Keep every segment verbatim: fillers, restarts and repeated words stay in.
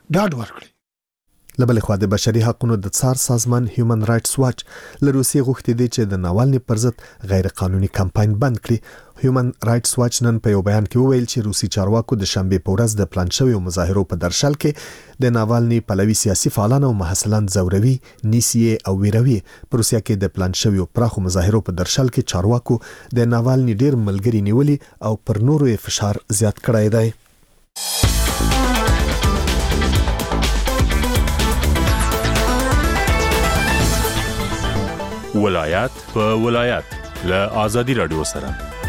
ډاډ ورکړي. لبل خو د بشري حقوقو د څار سازمان هیومن رائټس واچ له روسیې غوښتي دي چې د ناوالني پر ضد غیر قانوني کمپاین بند کړي. هیومن رائټس واچ نن په یو بیان کې وویل چې روسي چارواکو د شنبه په ورځ د پلان شوی مظاهرو په درشل کې د ناوالني پلوي سیاسي فعالان او محصلان زوروي، نیسي او ویروي. په روسیا کې د پلان شوی پراخو مظاهرو په درشل کې چارواکو د ناوالني ډیر ملګری نیولي او پر نورو فشار زیات کړی دی. ولایت په ولایت له آزادي رادیو سره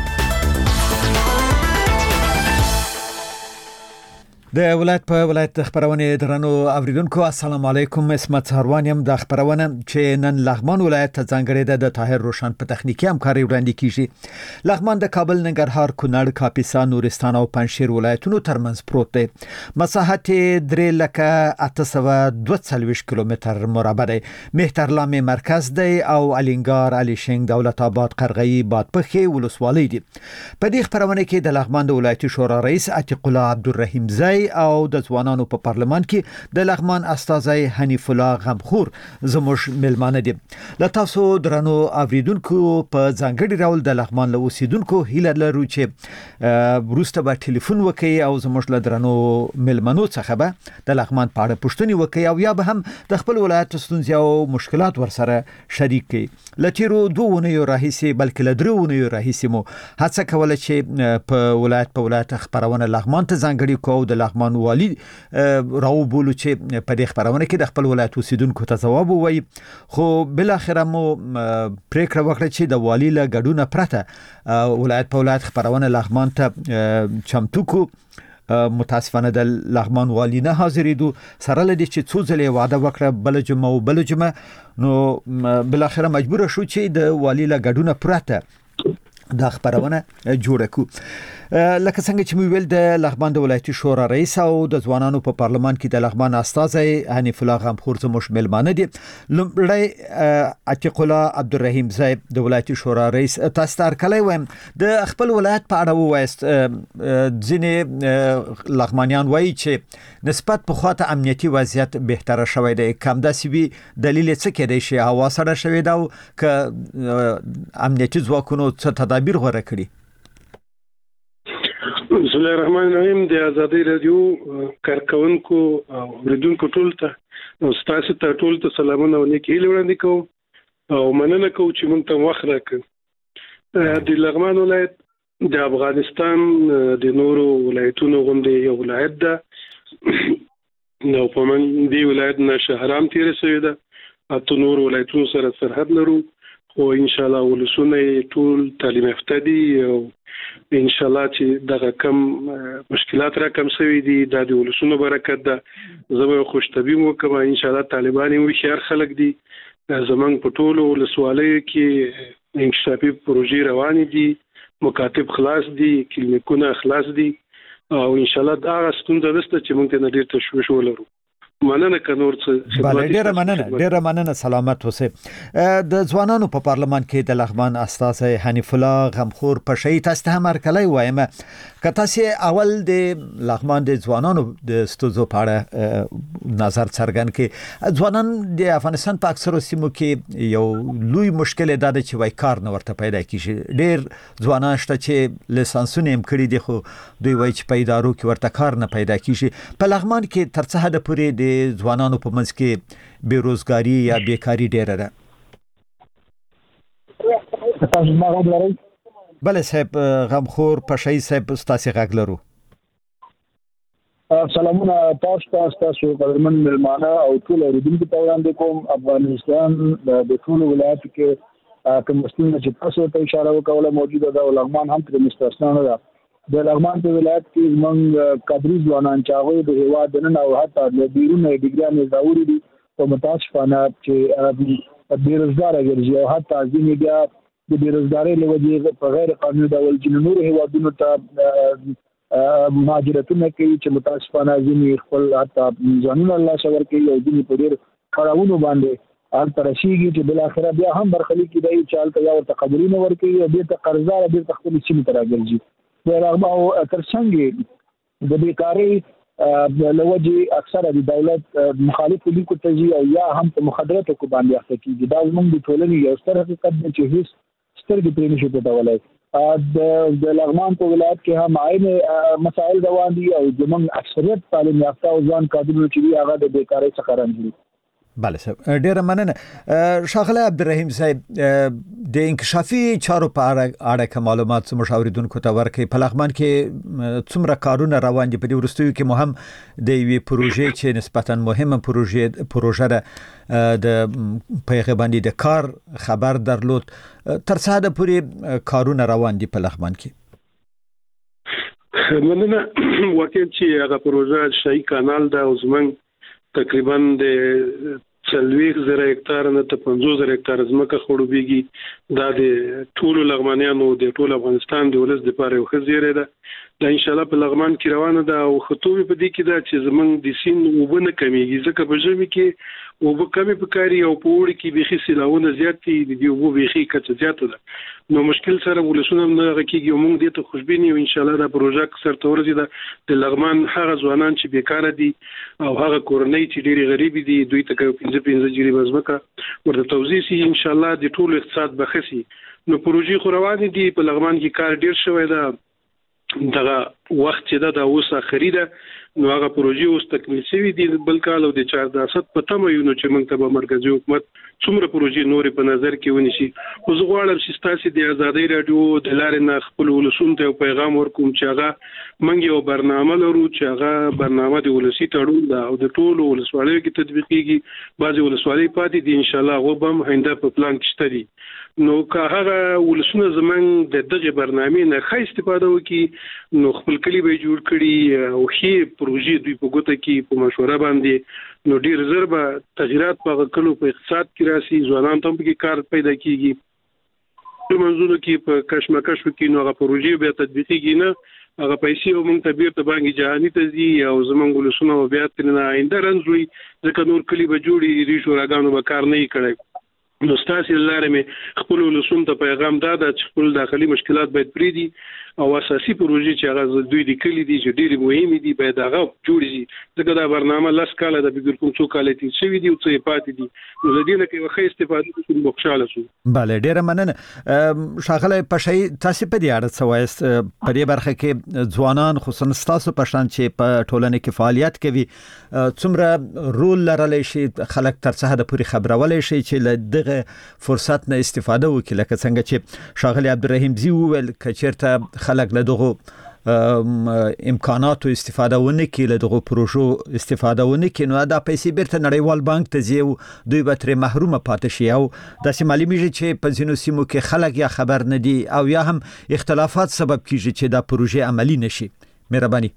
د ولایت په ولایت خبرونه درنو اوریدونکو السلام علیکم. اسمت سروان يم. د خبرونه چې نن لغمان ولایت ته ځانګړې ده د طاهر روشن په تخنیکی همکاري وړاندې کیږي. لغمان د کابل، ننګرهار، کونړ، کاپیسا، نورستان او پنځشیر ولایتونو ترمنځ پروت دی. مساحت درې لکه اته سوه دوه څلوېښت کیلومتر مربع دی. مهترلام مرکز دی او الینګار، الیشنګ، دولت آباد، قرغی، بادپخې ولسوالۍ دي. په دې خبرونه کې د لغمان د ولایتي شورا رئیس عتیق الله عبدالرحیم زئی او د ځوانانو په پارلمان کې د لغمان استاذي حنیف الله غمخور زموږ ملمانه دي. له تاسو درنو اوریدونکو په ځانګړي ډول د لغمان له اوسیدونکو هیله لرو چې وروسته به ټلیفون وکړي او زموږ له درنو ملمنو څخه به د لغمان په اړه پوښتنې وکړي او یا به هم د خپل ولایت ستونزې او مشکلات ورسره شریک کړي. لتیرو دوه ونیو راهیسي بلکې له درو ونیو راهیسي مو هڅه کوله چې په ولایت په ولایت خبرونه لغمان ته ځانګړي کوو د لغمان والی راو بولو چې په دې خبرونه کې د خپل ولایت اوسیدونکو ته ځواب ووایي. خو بل اخر مو پریکړه وکړه چې د والی له ګډونه پرته ولایت په ولایت خبرونه لغمان ته چمتو کو. متاسفانه د لغمان والی نه حاضرېدو سره لدی چې څو ځلې وعده وکړه بل جمعه او بل جمعه نو بل اخر مجبور شو چې د والی له ګډونه پرته دا خبرونه جوړه کو. لکه څنګه چې مو ویل د لغمان د ولایتي شورا رئیس او د ځوانانو په پارلمان کې د لغمان استاذي حنیف الله غمخور زموږ ملمانه دي. لمړی عتیق الله عبدالرحیم زئی د ولایتي شورا رئیس تاسو ته کله وایم د خپل ولایت په اړه وایست. ځینې لغمانیان وایي چې نسبت په خاطر امنیتي وضعیت بهتره شوی دی. کم داسې وی دلیل څه کېدای شي؟ هوا سره شوی دا ک امنیتي ځواکونو څه تدابیر غوړه کړی؟ بسم الله الرحمن الرحیم. د آزادي رادیو کارکونکو او اوریدونکو ټول ته او تاسو ته ټول ته سلامونه او نیکی وړاندې کوم او مننه کوم چې مونږ ته وخت راکړ. د لغمان ولایت د افغانستان د نورو ولایتونو غوندې یو ولایت ده. نو په من دی ولایت نه شهرام تیر شوی ده. اته نور ولایتونو سره سرحد لرو خو ان شاء الله ولسونه ټول تعلیم یافته دي او ان شاء الله چې دغه کم مشکلات را کم شوي دي د ولسونو برکت ده. زه خوش طبيعي وکم ان شاء الله طالبان یو خيار خلک دي. زمونږ په ټولو ولسوالیو کې انکشافي پروژې روان دي، مکاتب خلاص دي، کلینیکونه خلاص دي او ان شاء الله دا ستونزه نشته چې موږ ته ډیر تشویش ولرو. مننه کنور څه بله ډیره مننه ډیره مننه سلامت اوسئ. د ځوانانو په پارلمان کې د لغمان استاذ حنیف الله غمخور په شی تاسو ته هم ارکلای وایم که تاسو اول د لغمان د ځوانانو د ستوزو په اړه نظر څرګند کړي. ځوانان د افغانستان په اکثرو سیمو کې یو لوی مشکل دا ده چې وای کار نه ورته پیدا کیږي. ډیر ځوانان شته چې لیسانسونه هم کړي دي خو دوی وای چې په ادارو کې ورته کار نه پیدا کیږي. په لغمان کې تر څه حد پورې د ځوانانو په منځ کې بیروزګاری یا بیکاری ډیره ده؟ بله صاحب غمخور پشای صاحب ستاسو غږ لرو. سلامونه تاسو ته تاسو قدرمن ملمانه او ټول اوریدونکو ته وړاندې کوم. افغانستان د ټول ولایت کې کوم ستونزه چې تاسو ته اشاره وکوله موجوده ده او لغمان هم تر مستثنا نه ده. د لغمان په ولایت کې موږ کادري ځوانان چې هغوی د هېواد دننه او حتی د بیرون ډیګریانې راوړي دي په متاسفانه چې بېروزګاره ګرځي او حتی ځینې بیا د بېروزګارۍ له وجې په غیر قانوني ډول ځینې نورو هېوادونو ته مهاجرتونه کوي چې متاسفانه ځینې خپل حتی ځانونه له لاسه ورکوي او ځینې په ډېر کړاوونو باندې هلته رسېږي چې بالاخره بیا هم برخلیک کېدای چې هلته یا ورته قبرونه ورکوي او بېرته قرضداره بېرته خپلې سیمې ته راګرځي. د رغبه او ترڅنګ د بیکارۍ لوجه اکثره د دولت مخالف لیکو تجي او یا هم په مخدرات کو باندې اخته کیږي دا زموږ د ټولنې یو ستر حقیقت دی چې هیڅ سترګې پرې نشي پټولای. د لغمان په ولایت کې هم عین مسائل روان دي او زموږ اکثریت تعلیم یافته او ځوان کادرونه چې دی هغه د بیکاری څخه رنځي. بله صاحب ډیره مننه. ښاغلی عبدالرحیم صاحب د انکشافي چارو په اړه که معلومات مشاوریدونکو ته ورکړئ. په لغمان کې څومره کارونه روان دي؟ په دې وروستیو کې مو هم د یوې پروژې چې نسبتا مهمه پروژې پروژه ده د په هغې باندې د کار خبر درلود. تر څه حده پورې کارونه روان دي په لغمان کې؟ مننه. واقعا چې هغه پروژه شاهي کانال ده او زموږ تقریبا د څلوېښت زره هکتار نه ته پنځوس زره هکتار ځمکه خړوبېږي. دا د ټولو لغمانیانو د ټول افغانستان د ولس لپاره یو ښه زیری ده. دا ان شاء الله په لغمان کې روانه ده او خطوبه په دې کې ده چې زمونږ د سین اوبه نه کمیږي ځکه په ژمي کې اوبه کمی پکاري او په وړي کې بيخي سیلاونه زیات دي د دې اوبو بيخي کچه زیاته ده. نو مشکل سره ولسونه نه غکیږي او موږ دې ته خوشبيني او ان شاء الله دا پروژه سره تورځي ده د لغمان هغه ځوانان چې بیکاره دي او هغه کورنۍ چې ډېری غریب دي دوی ته پنځه پنځه جری بزمکه ورته توزیع شي ان شاء الله د ټول اقتصاد بخسي. نو پروژې خو روان دي په لغمان کې کار ډیر شوی ده. دغه وخت چې دا د اوس اخري ده نو هغه پروژې اوس تکمیل شوی دي بل کال او د چار داسد په تمه یو نو چې موږ ته به مرکزی حکومت څومره پروژې نورې په نظر کې ونیسي. خو زه غواړم چې تاسو د آزادۍ رادیو د لارې نه خپل ولسونو ته پیغام ورکوم چې هغه موږ یو برنامه لرو چې هغه برنامه د ولسی تړون ده او د ټولو ولسوالیو کې تطبیقيږي. بعضي ولسوالۍ پاتې دي ان شاء الله هغه هم هنده په پلان کې شته دي. نو که هغه ولسونه زمنګ د دغه برنامې نه ښه استفاده وکړي نو خپل کلی به جوړ کړي او هي پروژې دوی په ګوته کې په مشوره باندې نو ډیر زر به تغیرات په کلو په اقتصاد کې راسي. ځوانان ته په کار پیدا کیږي. په منځونو کې په کشمکش کې نو هغه پروژې به تطبیقيږي نه هغه پیسې هم ته بیرته بانک جهاني ته ځي او زمونږ ولسونه بیا تر نه آینده رنځوي ځکه نور کلی به جوړي ریښو راګانو به کار نه کړي. نو ستاسو لاره مې خپل ولسونو ته پیغام داده چې خپل داخلي مشکلات باید پریدي او اساسي پروژې چې هغه دوی د کلی دي چې ډېری مهمه دي باید هغه جوړ شي. ځکه دا برنامه لاس کاله د بګر کوم څو کاله تیر شوی دی او څه پاتې دي نو د دې نه کې وخت استفاده کوو مخشاله شو. bale ډیره مننه. شاغله پښای تاسو په دې اړه څه وایست؟ په دې برخه کې ځوانان خصوصا تاسو په شان چې په ټولنه کې فعالیت کوي څومره رول لرلی شي خلک تر څه حد پورې خبرولای شي چې له فرصت نه استفاده وکړي لکه څنګه چې شاغلی عبدالرحیم زی وویل که چیرته خلک له دغه امکاناتو استفاده ونه کړي له دغه پروژو استفاده ونه کړي نو دا پیسې بیرته نړیوال بانک ته ځي او دوی به ترې محرومه پاتې شي او داسې معلومیږي چې په ځینو سیمو کې خلک یا خبر نه دي او یا هم اختلافات سبب کیږي چې دا پروژې عملی نشي. مهرباني.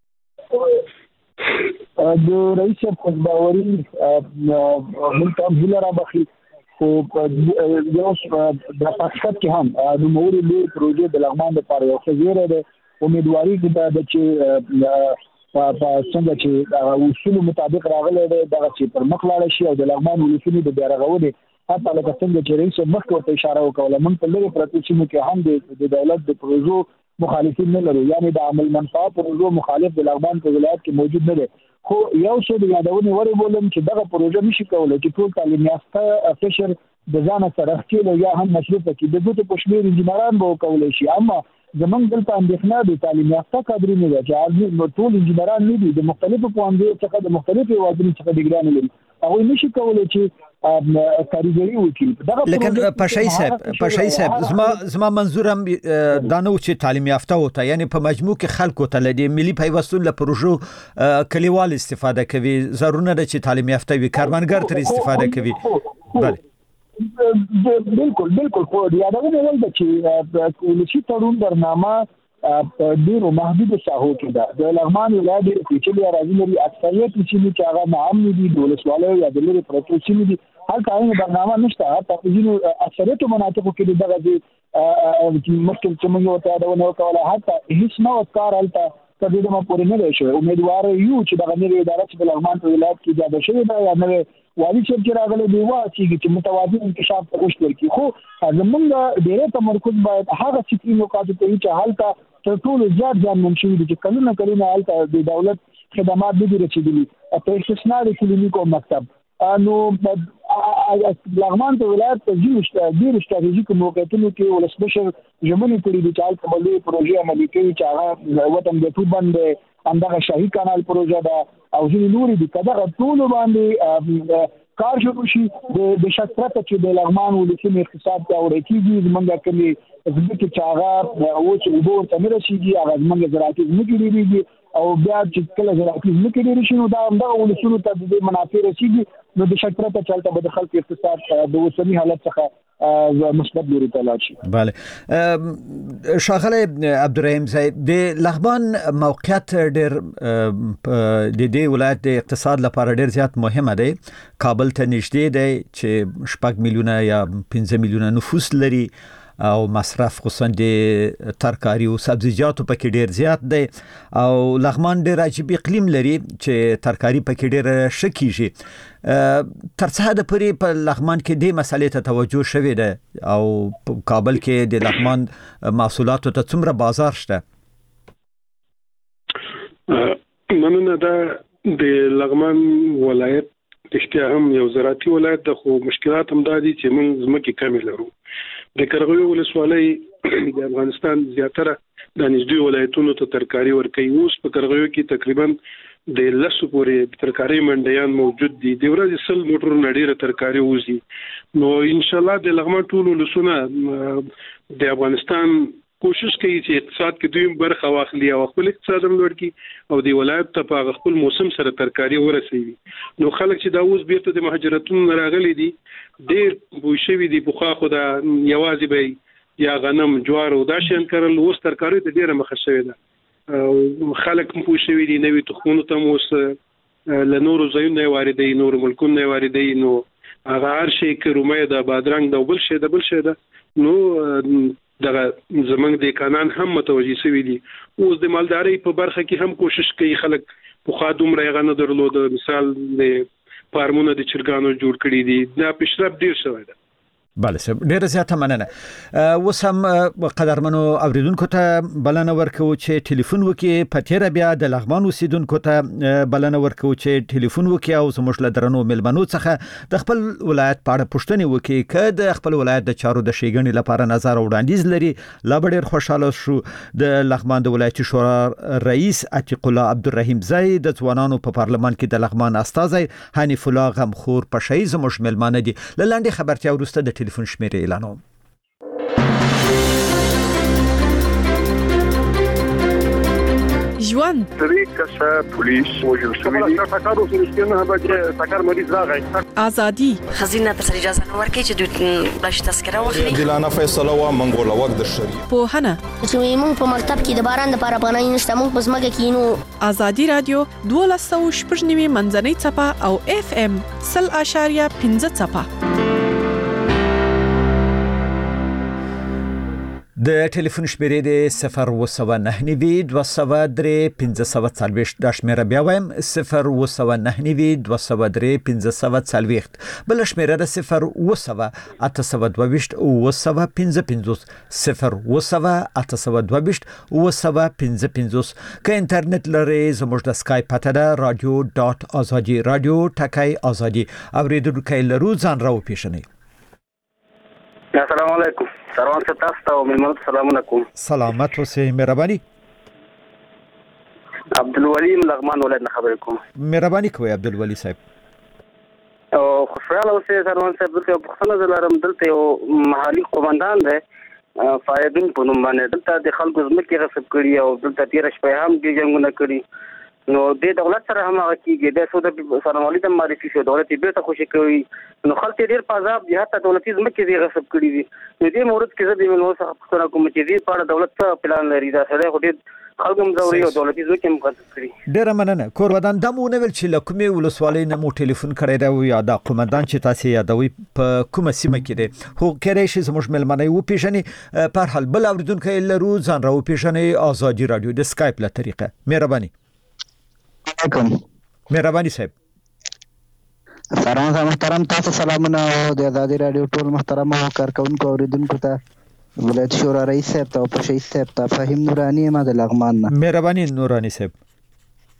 د رئیس خدمتوري موږ ته هیله را بخي خو یو د پاکستان کې هم د موري لوی پروژې د لغمان لپاره یو خزیره ده. امیدواري ده چې په څنګه چې اصول مطابق راغلي ده دغه چې پر مخ لاړ شي او د لغمان ولسونو د بیارغونې حتی لکه څنګه چې رئیس مخ ورته اشاره وکړه موږ په لږه پرته چې کې هم د دولت د پروژو مخالفین نه لرو یعنی د عمل منفعه پروژو مخالف د لغمان په ولایت کې موجود نه دي. خو یو څه د یادونې وړ بولم چې دغه پروژه نشي کولای چې ټول تعلیم یافته فشر د ځان سره راخېلو یا هم مصرف کړي د ګوتو په شمېر انجینران به وکولای شي. اما زمونږ دلته اندېښنه د تعلیم یافته کادرونو ده چې هغوی ټول انجینران نه دي د مختلفو پوهنځیو څخه د مختلفو هېوادونو څخه ډګریان لري هغوی نشي کولی چې کاریګري وکړي. لیکن پښای صاحب پښای صاحب زما زما منظور هم دا نه و چې تعلیم یافته وته یعنی په مجموع کې خلکو ته لدی ملي پیوستون له پروژو کلیوال استفاده کوي ضروري نه چې تعلیم یافته وي کارمنګر تر استفاده کوي. بله بالکل بالکل خو یادونه ول چې ولسی تړون برنامه په ډیرو محدود ساحو کې ده. د لغمان ولایت د پیچلي اراضي لري اکثریت چې هغه عام دي د ولسوالۍ یا د لري پروتو چې دي هر کاري برنامه نشته. په ځینو اکثریت مناطقو کې دغه چې مشکل چې موږ ورته دا ونه کوله حتی هیڅ نو کار الته کله د ما پورې نه شي. امیدوار یو چې دغه نوې اداره چې د لغمان په ولایت کې جوړه شوې ده یا نوې والی چې راغلي دی واچي چې متوازن انکشاف ته وشتل کی خو زمونږ ډېر تمرکز باید هغه چې نو کاټو ته چې حالت تر ټولو زیات ځان منشي دي چې کلونه کلونه حالت د دولت خدمات به رسیدلي په استثناء د کلینیک او مکتب نو لغمان ته ولایت ته ډیر ډیر ستراتیژیک موقعیتونو کې ولسمشر ژمنې کړې دي چې په بلې پروژې عملي کوي چې هغه وطن د ټوب باندې همدغه شاهي کانال پروژه ده او ځینې نورې دي کله ټول باندې کار شروع شي د شکرته چې د لغمان ولسمي اقتصاد ته ورکیږي زمونږ کلی زموږ چې هغه او چې وګور ته نه رسیږي هغه زمونږ زراعتي زموږ لري او بیا چې کله زراعتي زموږ لري شنو دا همدغه ولسمو ته د منافع رسیږي نو د شکرته چلته به د خلک اقتصاد د اوسنی حالت څخه مثبت لوري ته لاړ شي. بله شاغله عبدالرحیم صاحب د لغمان موقعیت ډېر د دې ولایت د اقتصاد لپاره ډېر زیات مهمه دی. کابل ته نږدې دی چې شپږ میلیونه یا پنځه میلیونه نفوس لري او مصرف خصوصا د ترکاری او سبزیجاتو پکې ډیر زیات دی او لغمان ډیر عجیب اقلیم لري چې ترکاری پکې ډیر شکیږي. تر څه حد پورې په لغمان کې د مسلې ته توجه شوی دی او په کابل کې د لغمان محصولاتو ته څومره بازار شته؟ مننه. دا د لغمان ولایت اشتیا هم یو زراعتي ولایت د خو مشکلات هم دادي چې موږ زمکه کمی لرو. د کرغیو ولسوالۍ د افغانستان زیاتره د نږدې ولایتونو ته ترکاری ورکوي. اوس په کرغیو کې تقریبا د لسو پورې ترکاری منډیان موجود دي. د ورځې سل موټر نډیره ترکاری وزي. نو ان شاء الله د لغمان ټول ولسونه د افغانستان کوشش کوي چې اقتصاد کې دوی برخه واخلي او خپل اقتصاد هم لوړ کړي او د ولایت ته په خپل موسم سره ترکاری ورسوي. نو خلک چې دا اوس بیرته د مهاجرتونو راغلي دي ډېر بوشوي دي په خوا خو دا یوازې به یا غنم جوار او دا شین کړل اوس ترکاری ته ډېره مخه شوې ده او خلک هم بوشوي دي نوې تخمونو ته اوس له نورو ځایونو واردوي نورو ملکونو واردوي. نو هغه هر شي کې رومه ده بادرنګ ده بل شي ده بل شي ده نو دغه زمنګ د قانون هم متوجي شوی دي. اوس د مالداري په برخه کې هم کوشش کوي خلک په خادوم راغنه درلود مثال د فارمونه د چرګانو جوړ کړي دي دا پیشرفت ډیر شوی دی. بله سب ډیره زیاته مننه. اوس هم قدرمنو اوریدونکو ته بلنه ورکو چې ټلیفون وکي په تیر بیا د لغمان اوسیدونکو ته بلنه ورکو چې ټلیفون وکي او زموږ له درنو ملمنو څخه د خپل ولایت په اړه پوښتنه وکي که د خپل ولایت د چارو د شیګنې لپاره نظر وړاندیز لري. لا ډیر خوشاله شو د لغمان د ولایتي شورا رئیس عتیق الله عبدالرحیم زئی د ځوانانو په پارلمان کې د لغمان استازی حنیف الله غمخور پشای زموږ ملمانه دي. لاندې خبرتیا ورسته د ټلیفون شمیره اعلانوم. ژوند طریقه پولیس وجل شوی سکارو سنشتنه به سکار مریض راغی ازادي خزینه تر اجازه نه ورکړي چې دوی بلش تذکره واخلي. دلانه فیصله و منګول وخت د شری په هنه چې موږ په مکتب کې د باران د لپاره پناه نشته موږ په سمګه کې نو ازادي رادیو دوه سوه شپږ نیمه منځنۍ چپه او اف ام صفر اشاریه پنځه چپه. د ټلیفون شمیرې د صفر اووه سوه نهه نوي دوه سوه درې پنځه سوه څلوېښت دا شمیره بیا وایم صفر اووه سوه نهه نوي دوه سوه درې پنځه سوه څلوېښت. بله شمیره د صفر اووه سوه اته سوه دوه ویشت اووه سوه پنځه پنځوس صفر اووه سوه اته سوه دوه ویشت اووه سوه پنځه پنځوس. که انټرنیټ لرئ زموږ د سکایپ پته ده رادیو ډاټ ازادي رادیو ټکی ازادي. اوریدونکي لرو ځان را وپېژنئ. السلام علیکم. سروان صاحب تاسو ته مېلمنو ته سلامونه کوم. سلامت اوسئ. مهرباني. عبدالولي لغمان ولایت نه خبرې کوم. مهرباني کوئ عبدالولي صاحب. او خوشاله اوسئ سروان صاحب. دلته یو پوښتنه زه لرم. دلته یو محلي قومندان دی فایدون په نوم باندې دلته د خلکو ځمکې غصب کړي او دلته تېره شپه هم دې جنګونه کړي. نو د دولت سره هم هغه کېږي د سود سرمالي د معرفي شو دولت یې بیرته خوشي کوي. نو خلک ډېر په عذاب دي حتی دولتي ځمکې دې غصب کړي دي. نو دې مورد کې زه د مېلمنو څخه پوښتنه کوم چې دې په اړه دولت څه پلان لري. دا سړی خو ډېر خلک هم ځوري او دولتي ځمکې هم غصب کړي. ډېره مننه. کورودان دا مو ونه ویل چې له کومې ولسوالۍ نه مو ټلیفون کړی دی یا دا قومندان چې تاسې یادوئ په کومه سیمه کې دی خو کېدای شي زموږ مېلمنه یې وپېژني. په هر حال بل اورېدونکی لرو ځان را وپېژنئ ازادي راډیو د سکایپ له طریقه. مهرباني. علیکم. مهرباني صاحب. سلام محترم تاسو سلامونه او د ازادي رادیو ټول محترم او کارکونکو اوریدونکو ته ولایت شورا رئیس صاحب ته او پشي صاحب ته فهیم نورانی ما د لغمان نه. مهرباني نورانی صاحب.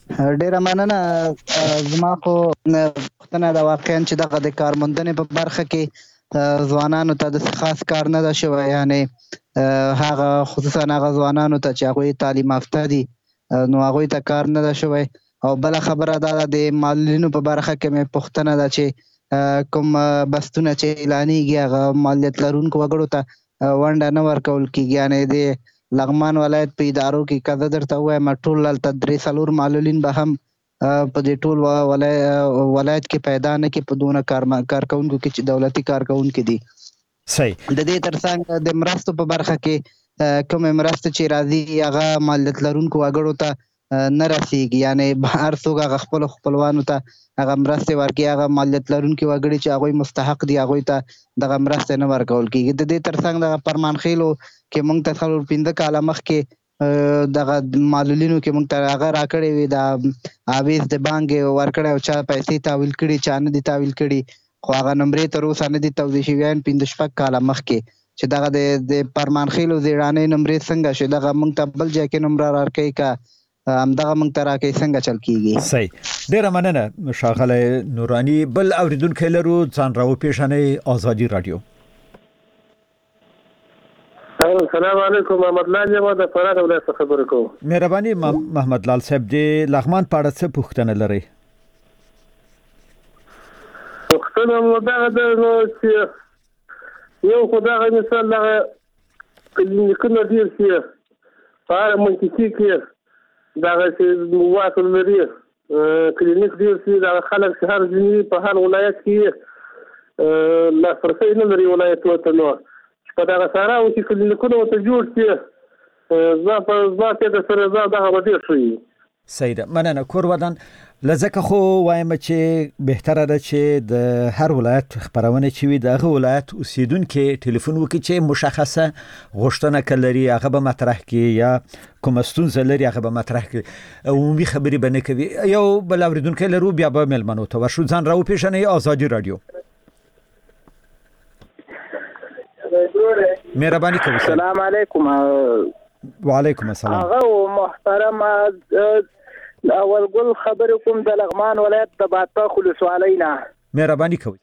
ډیره مننه. زما خو پوښتنه د واقعا چې دغه د کارموندنې په برخه کې ځوانانو ته د خاص کار نه ده شوی، یعنی هغه خصوصا هغه ځوانانو ته چې هغوی تعلیم یافته دي نو هغوی ته کار نه ده شوی. او بله خبره دا ده د معلولینو په برخه کې مې پوښتنه ده چې کوم بستونه چې اعلانېږي هغه مالیت لرونکو وګړو ته ونډه نه ورکول کېږي. یعنی د لغمان ولایت په ادارو کې که زه درته ووایم ټول هلته درې څلور معلولین به هم په دې ټول ولایت کې پیدا نه کړي په دونه کارکوونکو کې چې دولتي کارکوونکي دي. صحیح. د دې ترڅنګ د مرستو په برخه کې کومې مرستې چې راځي هغه مالیت لرونکو وګړو ته نه رسیږي، یعنی هر څوک هغه خپلو خپلوانو ته هغه مرستې ورکوي، هغه مالیت لرونکي وګړي چې هغوی مستحق دي هغوی ته دغه مرستې نه ورکول کېږي. د دې ترڅنګ دغه فرمانخیلو کې موږ ته څلور پنځه کاله مخکې دغه معلولینو کې موږ ته هغه راکړې وي د اویز د بانک ورکړی او چا پیسې تحویل کړي چا نه دي تحویل کړي، خو هغه نمرې تر اوسه نه دي توضیح شوي پنځه شپږ کاله مخکې چې دغه د فرمانخیلو زیړانۍ نمرې څنګه شي دغه موږ ته بل ځای کې نمره راکوي که همدغه موږ ته راکوي څنګه چل کېږي. صحیح. ډېره مننه ښاغلی نوراني. بل اورېدونکی لرو، ځان راوپېژنئ. ازادي راډیو. السلام علیکم. محمد لال یم د فراه ولایت څخه خبرې کوم. مهرباني محمد لال صاحب، د لغمان په اړه څه پوښتنه لرئ؟ پوښتنه مو دغه ده چې یو خو دغه مثال دغه کلینیکونه ډېر شي په هره منطقې کې دغه چې واصل لري کلینیک ډېر شي دغه خلک چې هر ځینې په هر ولایت کې لاسرسی نه لري ولایتونو ته، نو په دغه سره او چې کلینیکونه ورته جوړ شي زما په زما فکر سره زما دغه به ډېر ښه وي. صحیح ده. مننه. کور ودان لزکه خو وایم چې بهتره ده چې د هر ولایت خبرونه چې وي د هغه ولایت اوسیدونکو ټلیفون وکړي چې مشخصه غوښتنه کړي هغه به مطرح کړي یا کوم ستونزه لري هغه به مطرح کړي، عمومي خبرې به نه کوي. یو بل اورېدونکی لرو، بیا به مېلمنو ته ورشو. ځان راوپېژنئ. ازادي راډیو. مهرباني کوئ. السلام علیکم. وعلیکم السلام. هغه محترم اول ګل خبرې کوم د لغمان ولایت د بادپخ ولسوالۍ نه. مهرباني کوئ.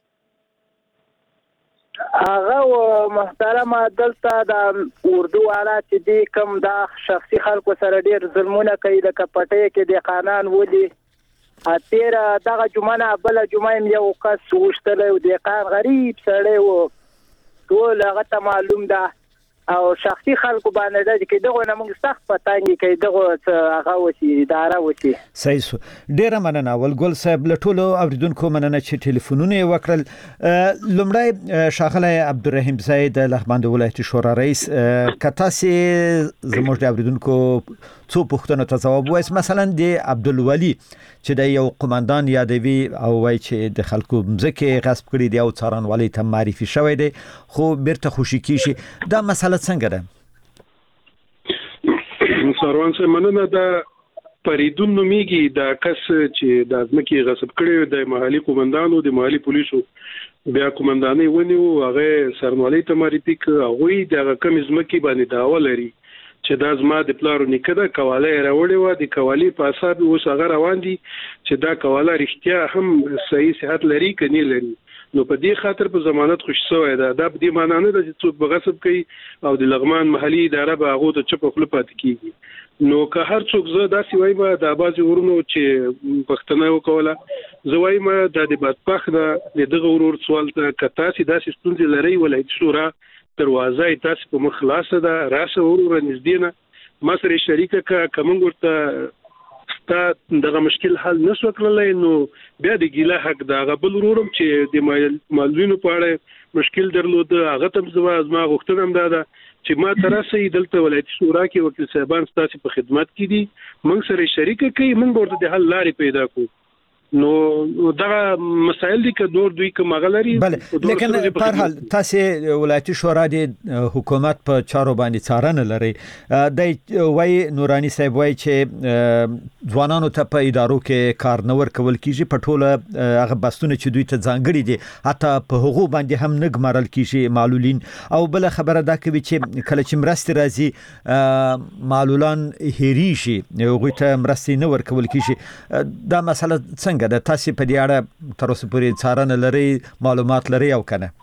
هغه محترم دلته د اردو والا چې دی کوم د شخصي خلکو سره ډیر ظلمونه کوي، د کپټۍ کې د قانون ودی اتیر دغه جمعه بل جمعه یو کس وشتله او د قان غریب سره و ټول هغه ته معلوم ده او شخصي خلکو باندې د کې دغه نه موږ سخت پتانګي کوي دغه هغه وسی اداره وسی. صحیح سو. ډیره مننه ولګل صاحب. له ټولو اوریدونکو مننه چې ټلیفونونه وکړل. لومړی ښاغلی عبدالرحیم زید لغمان د ولایتي شورا رئیس، کته سي زموږ د اوریدونکو څو پوښتنو ته ځواب وایي. مثلا د عبدالولي چې د یو قومندان یادوي او وایي چې د خلکو مځکه غصب کړي دی او څارنوالي ته معرفي شوی دی خو بیرته خوشي کیږي، دا مسله څنګه ده؟ سروان سه مننه. دا پریدون نومیږي دا کس چې د ځمکې غصب کړي د محلي قومندانو د محلي پولیسو بیا قومنداني ونیو هغه سرنوالي ته معرفي کړ، هغه د کم ځمکې باندې داوا لري چې دا زما د پلارو نیکه ده کواله راوړې و د کوالی په اساس اوس هغه روان دي چې دا کواله رښتیا هم صحیح صحت لري کني لري، نو په دې خاطر په ضمانت خوش شوی دا د دې معنی نه ده چې څوک بغصب کوي او د لغمان محلي اداره به هغه ته چپ خپل پات کیږي. نو که هر څوک زه داسې وایم د بازي ورونو چې پښتنه وکوله زه وایم د بدپخ د دغه ورور سوال ته کتا سي داسې ستونزې لري ولایت شورا دروازه تاسو په مخ خلاصه ده راشه ورور نږدې نه ما سره شریکه کا کوم ورته ستا دغه مشکل حل نشو کړلای، نو بیا د ګیله حق دا غبل ورورم چې د مالوینو په اړه مشکل درلود هغه تم زما زما غوښتنه هم ده چې ما ترسه دلته ولایت شورا کې وکیل صاحبان ستاسو په خدمت کې دي، موږ سره شریکه کوي، موږ ورته د حل لارې پیدا کوو. نو دا مسائل دي که دور دوی کوم غلري. بله، لیکن په هر حال تاسو ولایتي شورا د حکومت په چارو باندې څارنه لري. د وای نورانی صاحب وای چې ځوانانو ته په ادارو کې کار نه ورکول کیږي په ټوله هغه بستونه چې دوی ته ځانګړي دي حتی په هغو باندې هم نه ګمارل کیږي معلولین او بل خبره دا کوي چې کله چې مرستې راځي معلولان هېري شي هغوی ته مرستې نه ورکول کیږي دا مسله څنګه ده تاسو په دې اړه تر اوسه پورې څارنه لرئ معلومات لرئ او کنه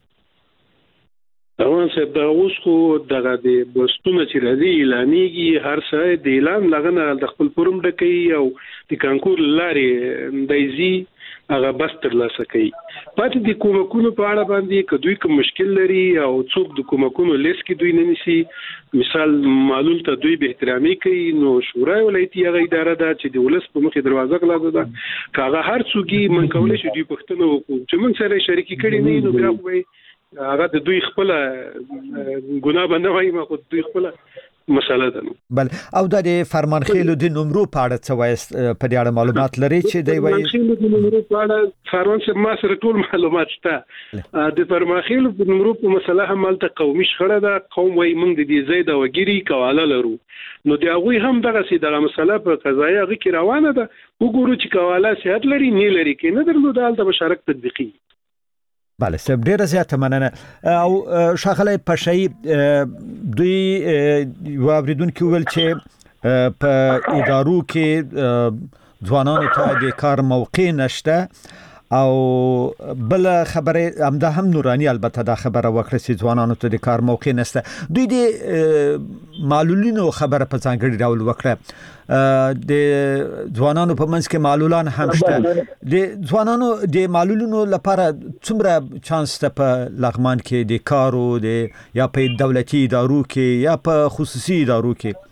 روان صاحب دا اوس خو دغه د بستونه چې راځي اعلانېږي هر څه د اعلان لغنه د خپل فورم ډکې او د کانکور لارې دایزي هغه بس تر لاسه کوي پاتې د کومکونو په اړه باندې که دوی کوم مشکل لري او څوک د کومکونو لیست کې دوی نه نیسي مثال معلول ته دوی به احترامي کوي نو شورای ولایتي هغه اداره ده چې د ولس په مخې دروازه خلاصه ده کاغه هر څوک من کولای شي دوی پښتنه وکړي چې موږ سره شریکي کړي نه نو بیا خو هغه د دوی خپل ګناه باندې وایي ما خو دوی خپل مسله ده بل او د فرمانخیلو د نمرو په اړه څه وایست په دې اړه معلومات لري چې دی وایي فرمانخیلو د نمرو په اړه فرمان صاحب ما سره ټول معلومات شته د فرمانخیلو د نمرو په مسله هم مالته قومي شخړه ده قوم وایي موږ د دې ځای د وګړي کواله لرو نو د هغه هم دغه سي دغه مسله په قضایي هغه کې روانه ده وګورو چې کواله صحت لري نه لري کې نه درلو د مشارکت تطبیقي بله سب ډیره زیاته مننه او شاغله پشي دوی یو اوریدونکو ول چې په ادارو کې ځوانانو ته د کار موقع نشته او بل خبره همدا هم نورانی البته دا خبره وکړه چې ځوانانو ته د کار موقع نشته دوی د معلولینو خبره په ځانګړي ډول وکړه د ځوانانو په منځ کې معلولان هم شته د ځوانانو د معلولینو لپاره څومره چانس ته په لغمان کې د کارو د یا په دولتي ادارو کې یا په خصوصي ادارو کې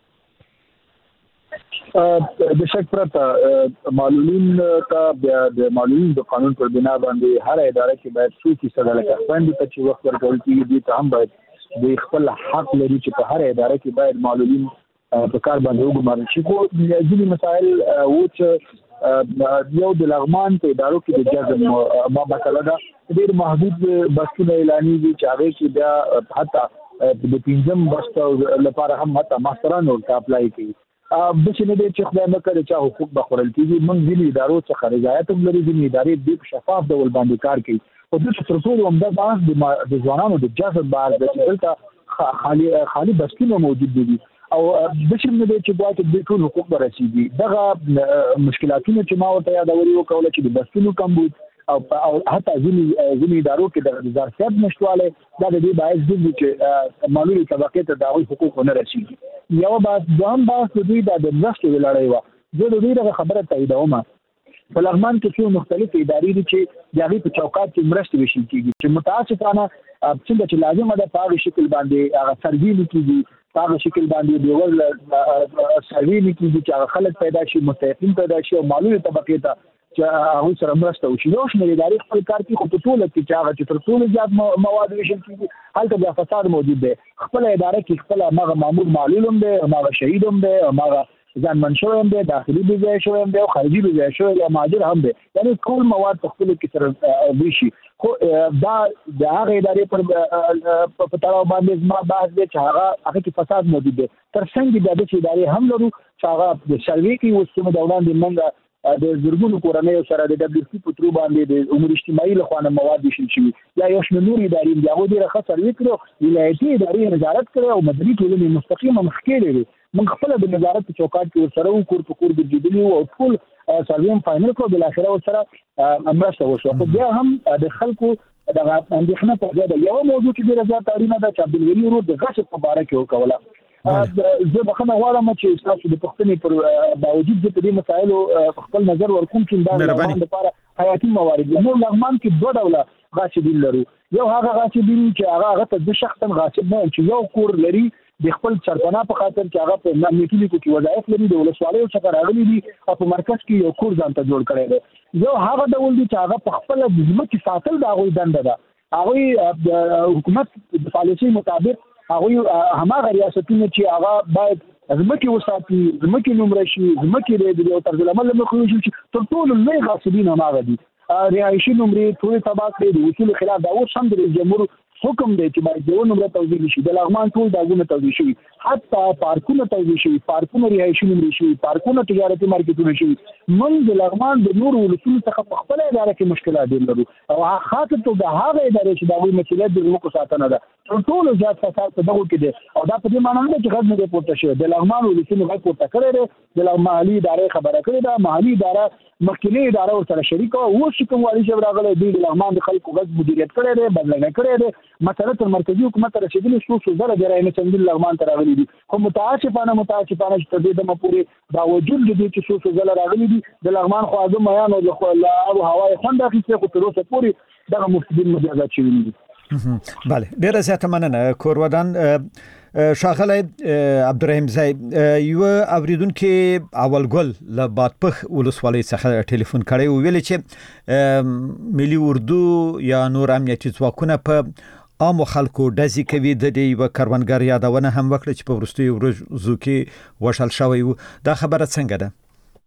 د شک پرته معلولین ته د معلولین د قانون پر بنا باندې هر اداره کې باید څو فیصد لکه باندې ته چې وخت ورکول کېږي دي ته هم باید د خپل حق لري چې په هر اداره کې باید معلولین په کار باندې وګمارل شي خو ځینې مسایل و چې یو د لغمان په ادارو کې د جذب ما مسله ده ډېر محدود بسونه اعلانېږي چې هغه کې بیا حتی د پنځم بس لپاره هم حتی ماستران ورته اپلای کوي د چې نه دي چې خدای نه کړي چې حقوق به خورل کېږي موږ ځینې ادارو څخه رضایت هم لري ځینې ادارې د شفاف ډول باندې کار کوي او د څه تر ټولو عمده بحث د ځوانانو د جذب بحث د چې دلته خالي خالي بسونه موجود دي او د چې نه دي چې باید د ټول حقوق برسېږي دغه مشکلاتونه چې ما ورته یادوري وکړه چې د بسونو کمبود او او حتی ځینې ځینې ادارو کې د ظرفیت نشټواله دا د دې باعث دي چې معلومي طبقه ته د حقوق نه رسیږي یو باز ځان باز د دوی د مرستو لړۍ و زه د دې خبره تاییدوم په لغمان کې څو مختلف ادارې دي چې د هغې په چوکاټ کې مرستې وشي کېږي چې متاسفانه څنګه چې لازمه ده په هغه شکل باندې هغه سروي نه کېږي په هغه شکل باندې د ور سروي نه کېږي چې هغه خلک پیدا شي مستحقین پیدا شي او معلومي طبقه ته چې هغه سره مرسته وشي نو شنو ادارې خپل کار کې خو په ټوله کې چې هغه چې تر ټولو زیات مواد وشل کېږي هلته بیا فساد موجود دی خپل اداره کې خپل هغه مامور معلول هم دی هغه شهید هم دی هغه ځان منشور هم دی داخلي بيځای شو هم دی او خارجي بيځای شو یا ماجر هم دی یعنی ټول مواد په خپل کې سره وشي خو دا د هغه ادارې پر په تړاو باندې زما بحث دی چې هغه هغه کې فساد موجود دی تر څنګه د دې ادارې هم لرو چې هغه د سروي کې وسمه د وړاندې منګه د زرګونو کورنۍ سره د دبليو سي په ترو باندې د امور اجتماعي له خوا نه مواد وشل شي یا یو شمېر نور ادارې د هغه ډیره ښه سروي کړو ولایتي ادارې نظارت کړو او مدني ټولنې مستقیمه مخکې لري موږ خپل د نظارت په چوکاټ کې سره وکړو په کور د جدي او ټول سروي فائنل کړو بل اخره سره امرسته وشو خو بیا هم د خلکو دغه اندېښنه په ځای یو موضوع چې ډیره زیاته اړینه ده چې عبدالغني ورو د غصب په اړه کې وکوله زه بخښنه غواړم چې تاسو د پښتنې پر باوجود د دې مسایلو خپل نظر ورکوم چې دا لغمان لپاره حیاتي موارد نو لغمان کې دوه ډوله غاصبین لرو یو هغه غاصبین چې هغه هغه ته د شخصا غاصب نه چې یو کور لري د خپل سرپنا په خاطر چې هغه په امنیتي لیکو کې وظایف لري د ولسوالیو څخه راغلي دي او په مرکز کې یو کور ځان ته جوړ کړی دی یو هغه ډول دي چې هغه په خپل ځمکې ساتل د هغوی دنده ده هغوی د حکومت د پالیسۍ مطابق هغه هماغه ریاستونه چې هغه باید ځمکې وساتي ځمکې نومره شي ځمکې د یو طرز العمل مخه شي چې تر ټولو لوی غاصبین هماغه دي رهایشي نومرې ټول تباه کړي د اصول خلاف دا اوس هم د جمهور حکم دی چې باید یو نمبر توزیع شي د لغمان ټول داګونه توزیع شي حتی پارکونه توزیع شي پارکونه رهایشي نمبر شي پارکونه تجارتي مارکیټونه شي موږ د لغمان د نور ولسونو څخه په خپل اداره کې مشکلات لرو او خاطر ته د هغه ادارې چې د هغوی مسؤلیت د حقوقو ساتنه ده تر ټولو زیات فساد په دغه کې دی او دا په دې معنی نه چې غږ نه پورته شي د لغمان ولسونو غږ پورته کړی دی د محلي ادارې خبره کړې ده محلي اداره مخکنی اداره ورسره شریک او اوس چې کوم والی چې راغلی دی د لغمان د خلکو غږ مدیریت کړی دی بدلنه کړی دی مسله تر مرکزي حکومت ته رسېدلې شو څو زره د رایې څنګه لغمان ته راغلي دي خو متاسفانه متاسفانه چې تر دې دمه پورې باوجود د دې چې څو زره راغلي دي د لغمان خواږه میان او د آب و هوای خوند اخیستې خو تر اوسه پورې دغه مفسدین مجازات شوي دي. بله ډیره زیاته مننه کورودان شاغله عبدالرحیم زای یو اوریدونکو اولګل له بادپخ ولسوالۍ څخه ټلیفون کړی او ویل چې ملي اردو یا نور امنیتي ځواکونه په عام خلکو دزي کوي د دې یو کاروانګر یادونه هم وکړه چې په ورستیو ورځو کې وشل شوی و دا خبره څنګه ده؟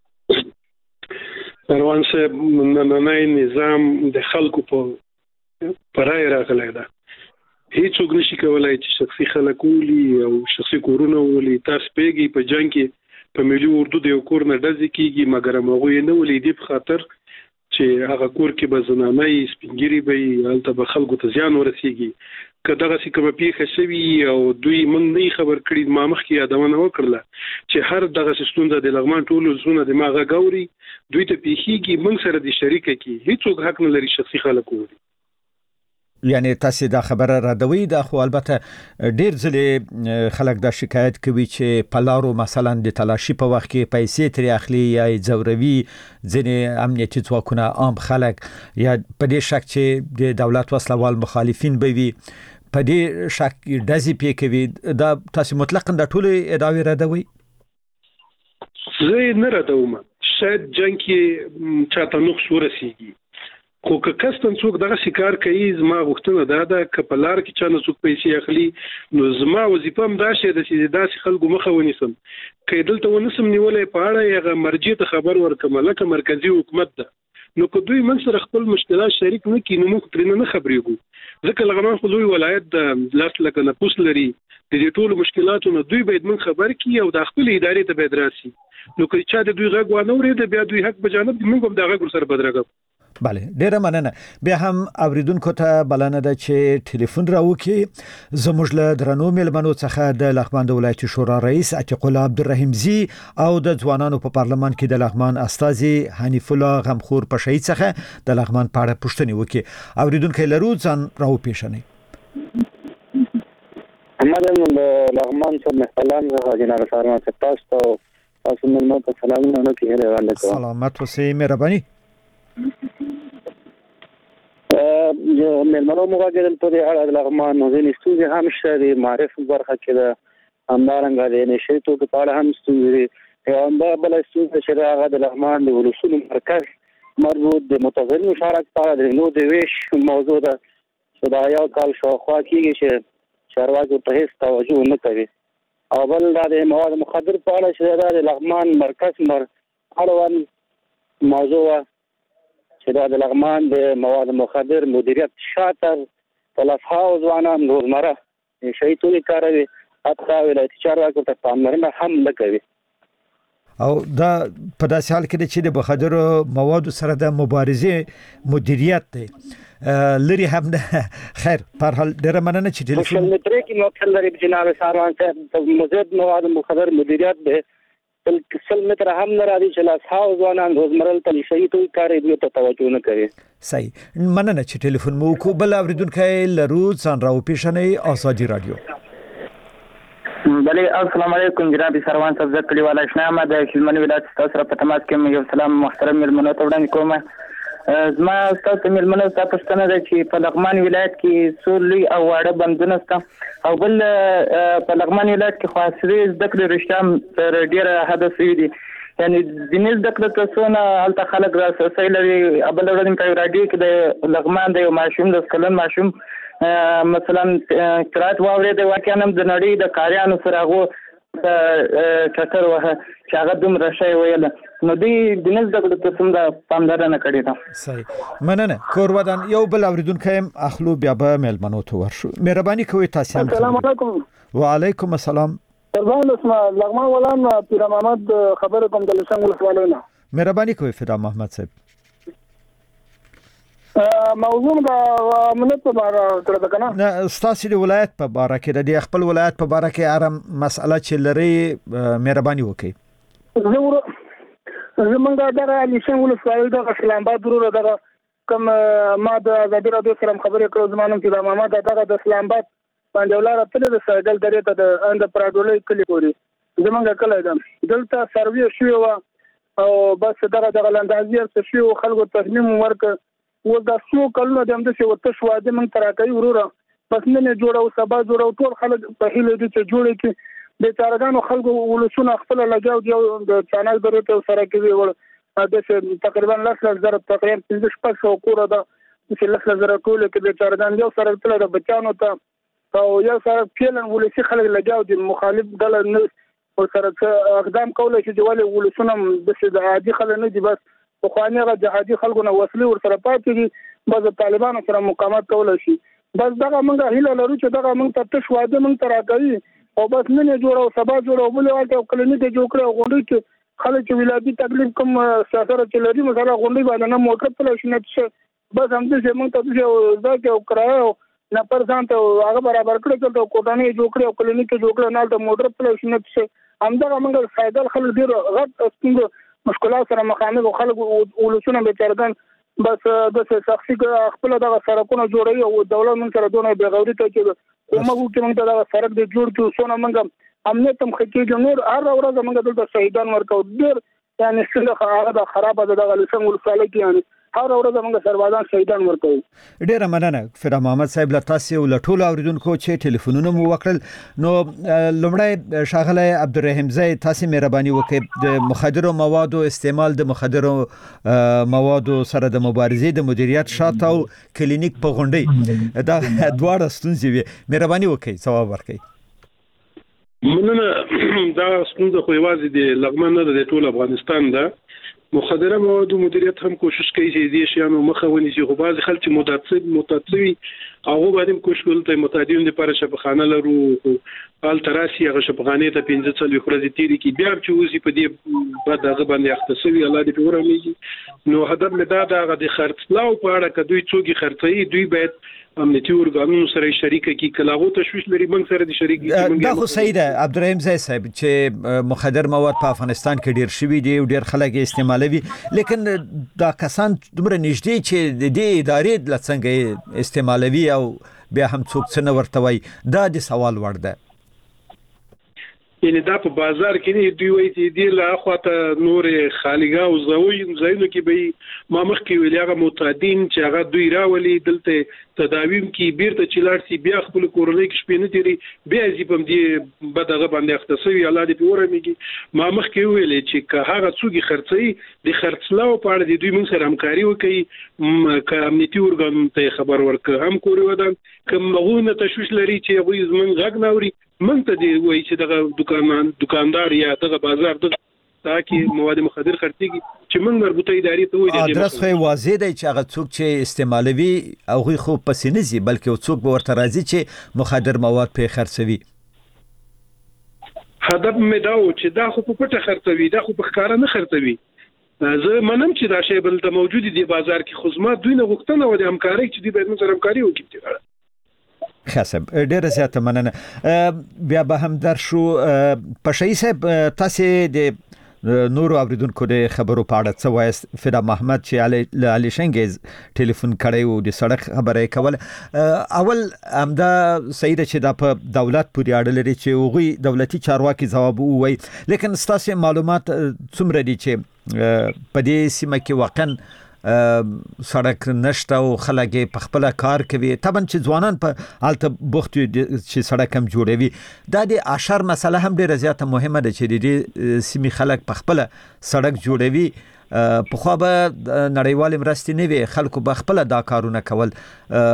روان صاحب نننی نظام د خلکو په پرای راغلی ده هیڅوک نشي کولای چې شخصي خلک ولي او شخصي کورونه ولي تاسو پیږي په جنگ کې په ملي اردو د یو کور نه ډزې کیږي مګر هغه نه ولي دی په خاطر چې هغه کور کې به زنانه سپینګری به هلته به خلکو ته زیان ورسیږي که دغه څه کومه پیښه شوي او دوی موږ نه خبر کړي ما مخکې یادونه وکړله چې هر دغه ستونزه د لغمان ټولو زونه د ماغه ګوري دوی ته پیښیږي موږ سره د شریکه کې هیڅوک حق نه لري شخصي خلک ووري یعنی تاسو دا خبره راډوي دا خو البته ډیر ځلې خلک دا شکایت کوي چې پلارو مثلا د تلاشي په وخت کې پیسې تری اخلي یا زوروي ځنې امنیتي ځواکونه عام خلک یا په دې شک چې د دولت وسلوال مخالفین به وي په دې شک دزي پی کوي دا تاسو مطلقاً د ټولو ادعاوی راډوي زه نه راډوم شاید جنگ کې چاته نقص ورسیږي خو که کستن څوک دغه شکار کوي زما غوښتنه ده د کپلار کې چانه څوک پیسې اخلي نو زما وظیفه هم دا شي د چې داسې خلکو مخه ونیسم که دلته ونسم نیولې په اړه یغه مرجع ته خبر ورکم لکه مرکزی حکومت ده نو که دوی من سره خپل مشکلات شریک نه کینو موږ ترې نه خبرېږو ځکه لغمان خو لوی ولایت د لاس لکه نفوس لري د دې ټولو مشکلاتو نه دوی باید من خبر کړي او د خپل ادارې ته باید راسي نو که چا د دوی غږ وانه اورید بیا دوی حق بجانب موږ هم د غږ سره بدرګو بله ډیره مننه بیا هم اوریدونکو ته بلنه ده چې ټلیفون راوکي زموږ له درنو ملمنو څخه د لغمان د ولایتي شورا رئیس عتیق الله عبدالرحیم زی او د ځوانانو په پارلمان کې د لغمان استازي حنیف الله غمخور پشهی څخه د لغمان په اړه پوښتنه وکړي اوریدونکو لرو ځان راو پیښنه همدم لغمان څخه سلام غواړم جناب سارمان تاسو تاسو نن مو په سلامونه نو کې هره وانه کوم سلامت اوسئ مهرباني ملمنو مواجهه په اړه د لغمان نوځنی ستونزې هم شته معرف برخه کې ده همدارنګه د نشریتو په اړه هم ستونزې یو هم بل ستونزې چې هغه د لغمان د ولسونو مرکز مربوط د متضمن مشارکت په اړه د نو د ویش موضوع ده چې دا یو کال شاوخوا کېږي چې چارواکي ته هیڅ توجه نه کوي او بل دا د مواد مخدر په اړه چې د لغمان مرکز مر اړوند موضوع چې دا د لغمان د مواد مخدر مدیریت شاتر تلفها او ځوانان روزمره شي ټول کاروي حتی ولایتي چارواکو ته پاملرنه هم نه کوي او دا په داسې حال کې چې د مخدر مواد سره د مبارزې مدیریت دی لري هم نه خیر په هر حال ډیره مننه چې ټلیفون مترې کې نو تل لري جناب ساروان صاحب مزید مواد مخدر مدیریت دی تل کسل متر هم نه راځي چې لاس هاو ځوانان روزمرل تل شي ټول کار دی ته توجه نه کوي صحیح مننه چې ټلیفون مو کو بل اوریدونکو لرو ځان راو پیښنې ازادي رادیو بله السلام علیکم جناب سروان صاحب زه کلیوال اشنا ما د هلمند ولایت تاسو سره په تماس کې یو سلام محترم ملمنو ته وړاندې کوم زما تاسو ملمنو تاسو پوښتنه ده چې په لغمان ولایت کې څو لوی او واړه بندونه شته او بل په لغمان ولایت کې خاصري زده کړې رښتیا ډېره حدث وي دي یعنی دیني زده کړې ته څونه هلته خلک راسي لري بل ورځ په راډیو کې د لغمان د یو ماشوم د سکلن ماشوم مثلا قرات واورې د واقعا هم د نړۍ د کاریانو سره هغه چکر وه چې هغه دومره شی ویل نو دوی د نس د کړو څوم د پاملرنه کړې ده. صحیح مننه. کور ودان یو بل اوریدونکو اخلو بیا به ملمنو ته ورشو. مهرباني کوئ تاسو هم. السلام علیکم. وعلیکم السلام. ترغان اسمه لغمان ولان پیر محمد خبر کوم د لسنګ ولسوالینا. مهرباني کوئ فدا محمد صاحب. موضوع د امنیت په اړه تر دا کنه نه ستاسو د ولایت په اړه کې د خپل ولایت په اړه کې ارم مسأله چې لري مهرباني وکړئ. زه زمونږ د لسنګ ولسوالۍ د اسلام آباد ضرور دغه کوم ما د ازادي رادیو سره خبرې کړو زمانم چې د محمد دغه د اسلام آباد باندې ولاره تل د سایدل درې ته د اند پراډولې کلی پوري زمونږ کله ده دلته سروي شوی و او بس دغه دغه لاندازي څه شو خلکو تصمیم ورک و دا څو کلونه د همدې وته شو د من تراکې وروره بس نه جوړو سبا جوړو ټول خلک په هیله دي چې جوړ کې د چارګانو خلکو ولسونه خپل لګاو دی د چانل درې ته سره کې وړ د تقریبا لاس لاس زره تقریبا پنځه شپږ سو کوره ده چې لاس لاس زره ټول کې د چارګان یو سره تل د بچانو ته او یو سره پیلن ولسی خلک لګاو دي مخالف ډله نه او سره اقدام کوله چې دیواله ولسونه د عادي خلک نه دي بس خو خانيغه جهادي خلکو نه وسلې ور سره پاتې دي بعض طالبانو سره مقاومت کولای شي بس دغه موږ هیله لرو چې دغه موږ ته تش واده موږ تر راځي او بس نه جوړو سبا جوړو بل واټو کلینیک جوړ کړو غونډې کې خلک چې ولادي تکلیف کوم ساتره چې لري مثلا غونډې باندې نه موټر په لښنه چې بس هم دې موږ ته چې دا کې وکړاو نه پرځان ته هغه برابر کړو چې کوټانې جوړ کړو کلینیک جوړ کړو نه د موټر په لښنه چې هم دا موږ فائدل خلک ډیر غټ ستونزه مشکلات سره مخامخ خلک ولسونه به چرګان بس د شخصي خپل دغه سرکونه جوړوي او دولت من سره دونه بغاوري ته چې کومه کې موږ دغه سرک د جوړ کړو سونه موږ امنیت هم خکېږي نور هر ورځ موږ دلته شهیدان ورکو ډیر یعنی څنګه هغه خراب ده دغه لسنګ ولسوالی کې یعنی هر ورځ موږ سربازان شهیدان ورکو. ډیر مننه فدا محمد صاحب له تاسو له ټولو اوریدونکو چې ټلیفونونه مو وکړل نو لومړی شاغله عبدالرحیم زئی تاسو مهرباني وکړئ د مخدرو موادو استعمال د مخدرو موادو سره د مبارزې د مدیریت شاته او کلینیک په غونډې دا دواړه ستونزې وي مهرباني وکړئ ځواب ورکړئ. مننه دا ستونزه خو یوازې د لغمان نه د ټول افغانستان ده مخدره موادو مدیریت هم کوشش کوي چې دې شیانو مخه ونیسي خو بعض خلک چې متعصب متعصبي هغه باندې کوشش کوي ته متعدین لپاره شفخانه لرو حال تراسي هغه شفخانه ته پنځه څلوي خورځي تیری کې بیا چې وزي په دې بعد هغه باندې اختصوي الله دې په ورمېږي نو هدف مې دا دا د خرڅلاو په اړه کدوې څوګي خرڅي دوی باید امنیتي ورګانونو سره شریک کی کلاغو تشویش لري موږ سره د شریک دا خو صحیح ده عبدالرحیم زئی صاحب چې مخدر مواد په افغانستان کې ډیر شوي دي او ډیر خلک استعمالوي لیکن دا کسان دومره نږدې چې د دې ادارې لڅنګ استعمالوي او بیا هم څوک څنګه ورته وای دا د سوال وړ ده. یعنی دا په بازار کې نه دوی وایي چې دی له اخواته نور خالګا او زوی زینو کې به ما مخ کې ویل هغه متعدین چې هغه دوی راولي دلته تداویم کې بیرته چلاړ سي بیا خپل کورنۍ کې شپې نه تیری بیا زیپم دی بدغه باندې اختصوي الله دې په ورمېږي ما مخ کې ویل چې که هغه څوګي خرڅي د خرڅلاو په اړه دوی موږ سره همکاري وکړي ک امنیتي ورګان ته خبر ورکړي هم کوري ودان کوم مغونه تشویش لري چې هغه زمون غږ ناوري من ته دی وایي چې دغه دکانان دکاندار یا دغه بازار د تاکي مواد مخدر خرڅيږي چې موږ مربوطه ادارې ته وایي ادرس خو واضح دی چې هغه څوک چې استعمالوي او خو پسې نه زی بلکې څوک به ورته راځي چې مخدر مواد په خرڅوي هدف مې دا و چې دا خو په پټه خرڅوي دا خو په ښکارا نه خرڅوي زه منم چې دا شی بل د موجود دی بازار کې خدمات دوی نه غوښتنه و د همکاري چې دوی باید سره همکاري وکړي. خاصب ډیره زیاته مننه بیا به هم در شو پښای صاحب تاسو د نور اوریدونکو د خبرو په اړه څه وایست فدا محمد چې علي علي شنګز ټلیفون کړی او د سړک خبره کول اول امدا سید چې د په دولت پورې اړه لري چې وغوي دولتي چارواکي جواب وایي لیکن ستاسو معلومات څومره دي چې په دې سیمه کې واقعا سړک نشته او خلک په خپل کار کوي طبعا چې ځوانان په حالت بوخت چې سړک هم جوړوي دا د اشر مسله هم ډیره زیاته مهمه ده چې د سیمې خلک په خپل سړک جوړوي په خو به نړیوال مرستې نه وي خلکو به خپل دا کارونه کول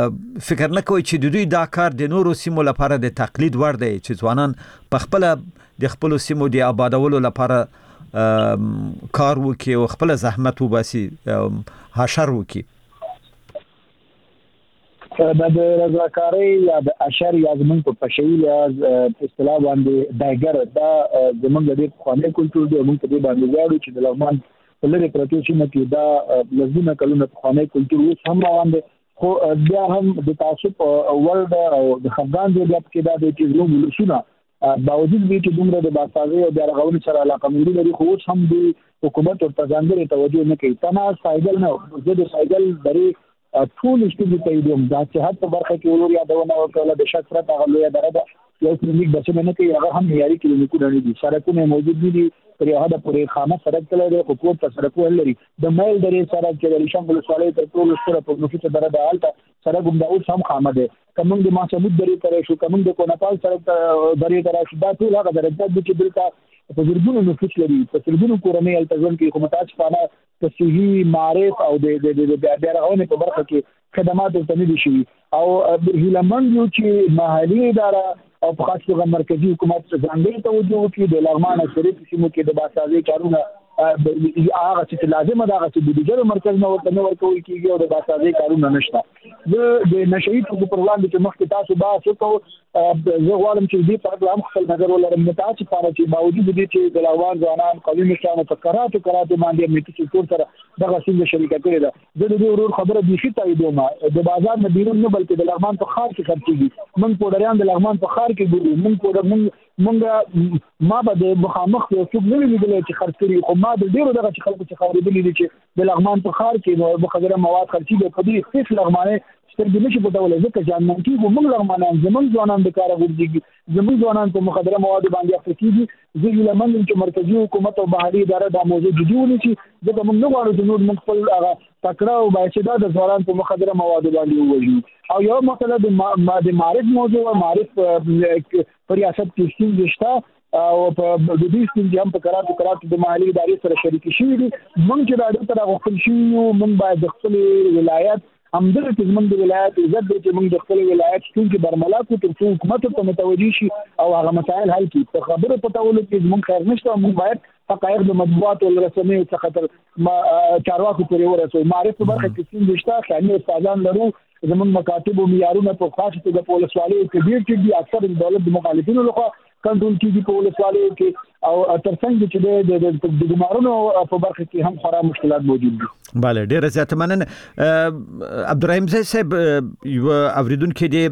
فکر نه کوي چې دوی دا کار د نورو سیمو لپاره د تقلید ور دی چې ځوانان په خپل د خپل سیمو د آبادولو لپاره کار وکي او خپل زحمت وباسي حشر وکي. دا د رضاکارۍ یا د اشر یا زمونږ په پښوی یا اصطلاح باندې دایګر دا زمونږ د خواني کلچر دی. موږ په دې باندې وایو چې د لغمان په لری پروتو سیمه کې دا لزمونه کلونه خواني کلچر اوس هم روان دي، خو بیا هم د تعصب ورډ او د خفګان دی چې دا د چیزونو ولسونه باوجود دې چې دومره د باسازي او د رغونې سره علاقه مونږ لري، خو اوس هم د حکومت او ځانګړي توجه نه کوي. تنه سایګل نه زه د سایګل درې ټول استدې ته یم دا چې حتی په برخه کې ولور یادونه وکړه د شک سره هغه لوی درجه یو کلینیک بچنه نه کوي، هغه هم معیاري کلینیکونه نه دي، سړکونه موجود دي پر یو هدا پورې خامه سړک تللی حکومت ته سړکونه لري. د مایل درې سړک چې د شمال ولسوالۍ تر ټولو ستره په نفوس درجه حالت سړک هم دا اوس هم خامه ده. کوم د ماسمود درې ترې شو، کوم د کوناپال سړک درې ترې شو، دا ټول هغه درجه دي چې دلته په زرګونو نفوس لري، په زرګونو کورنۍ التزام کې حکومت څخه تصحیحي معرف او د د د بیارغونې په برخه کې خدمات ورته دي شي. او هیلمن یو چې محلي اداره او په خاص توګه مرکزی حکومت ځانګړي توجه وکړي د لغمان شریف سیمو کې د باسازي کارونه هغه چې لازم ده، هغه چې د ډیجیټل مرکز نو ورته ورکول کیږي او د باسازي کارونه نشته. د نشئی په پروګرام کې مخکې تاسو با څه زه غواړم چې دې په اړه هم خپل نظر ولرم. متاسف لپاره چې باوجود دې چې د لغمان ځوانان قومي مشرانو په کراتو کراتو باندې امنیتي سکتور سره دغه څنګه شریکه کړې ده، زه د دې ورور خبره بيخي تاییدوم. د بازار نه بیرون نه بلکې د لغمان په خار کې خرڅيږي. من پوډریان د لغمان په خار کې ګوري، من پوډر من مونږ ما به د مخامخ یو څوک نه لیدل چې خرڅ کړي، خو ما د ډیرو دغه خلکو چې خبرې دي چې د لغمان په خار کې نو مخدره مواد خرڅيږي په دې خصوص لغمانه سترګې نشي پټولای ځکه چې ځان کې موږ لغمانان زمونږ ځوانان د کار غوړي، زمونږ ځوانان په مخدره مواد باندې اخته کیږي. زه لمن چې مرکزی حکومت او بهري اداره دا موضوع جدي ونیسي، ځکه موږ نه غواړو چې نور موږ خپل هغه تکړه او باعث د ځوانان په مخدره مواد باندې ووجو. او یو مسله د معرف موضوع او معرف پر ریاست کې ستونزې شته او په د دې ستونزې هم په کراتو کراتو د مالی ادارې سره شریک شي دي. موږ چې دا د تر غوښتل شي موږ باید د خپل ولایت همدغه چې موږ د ولایت عزت د چې موږ د خپل ولایت څنګه برملا کو تر څو حکومت ته متوجي شي او هغه مسائل حل کړي. په خبره په تاول کې موږ خیر نشته، موږ باید حقایق د مطبوعات او رسنیو څخه تر چارواکو پورې ورسوي. معرفت برخه کې څنګه شته خالي استادان لرو، زمون مکاتب او معیارونه په خاصه توګه په ولسوالۍ کې ډیر چې دي اکثر د دولت د مخالفینو لخوا کنټرول کیږي په ولسوالۍ کې، او ترڅنګ چې د د ګمارونو په برخه کې هم خورا مشکلات موجود دي. بله ډیر زیات مننه. عبدالرحیم صاحب یو اوریدونکو دی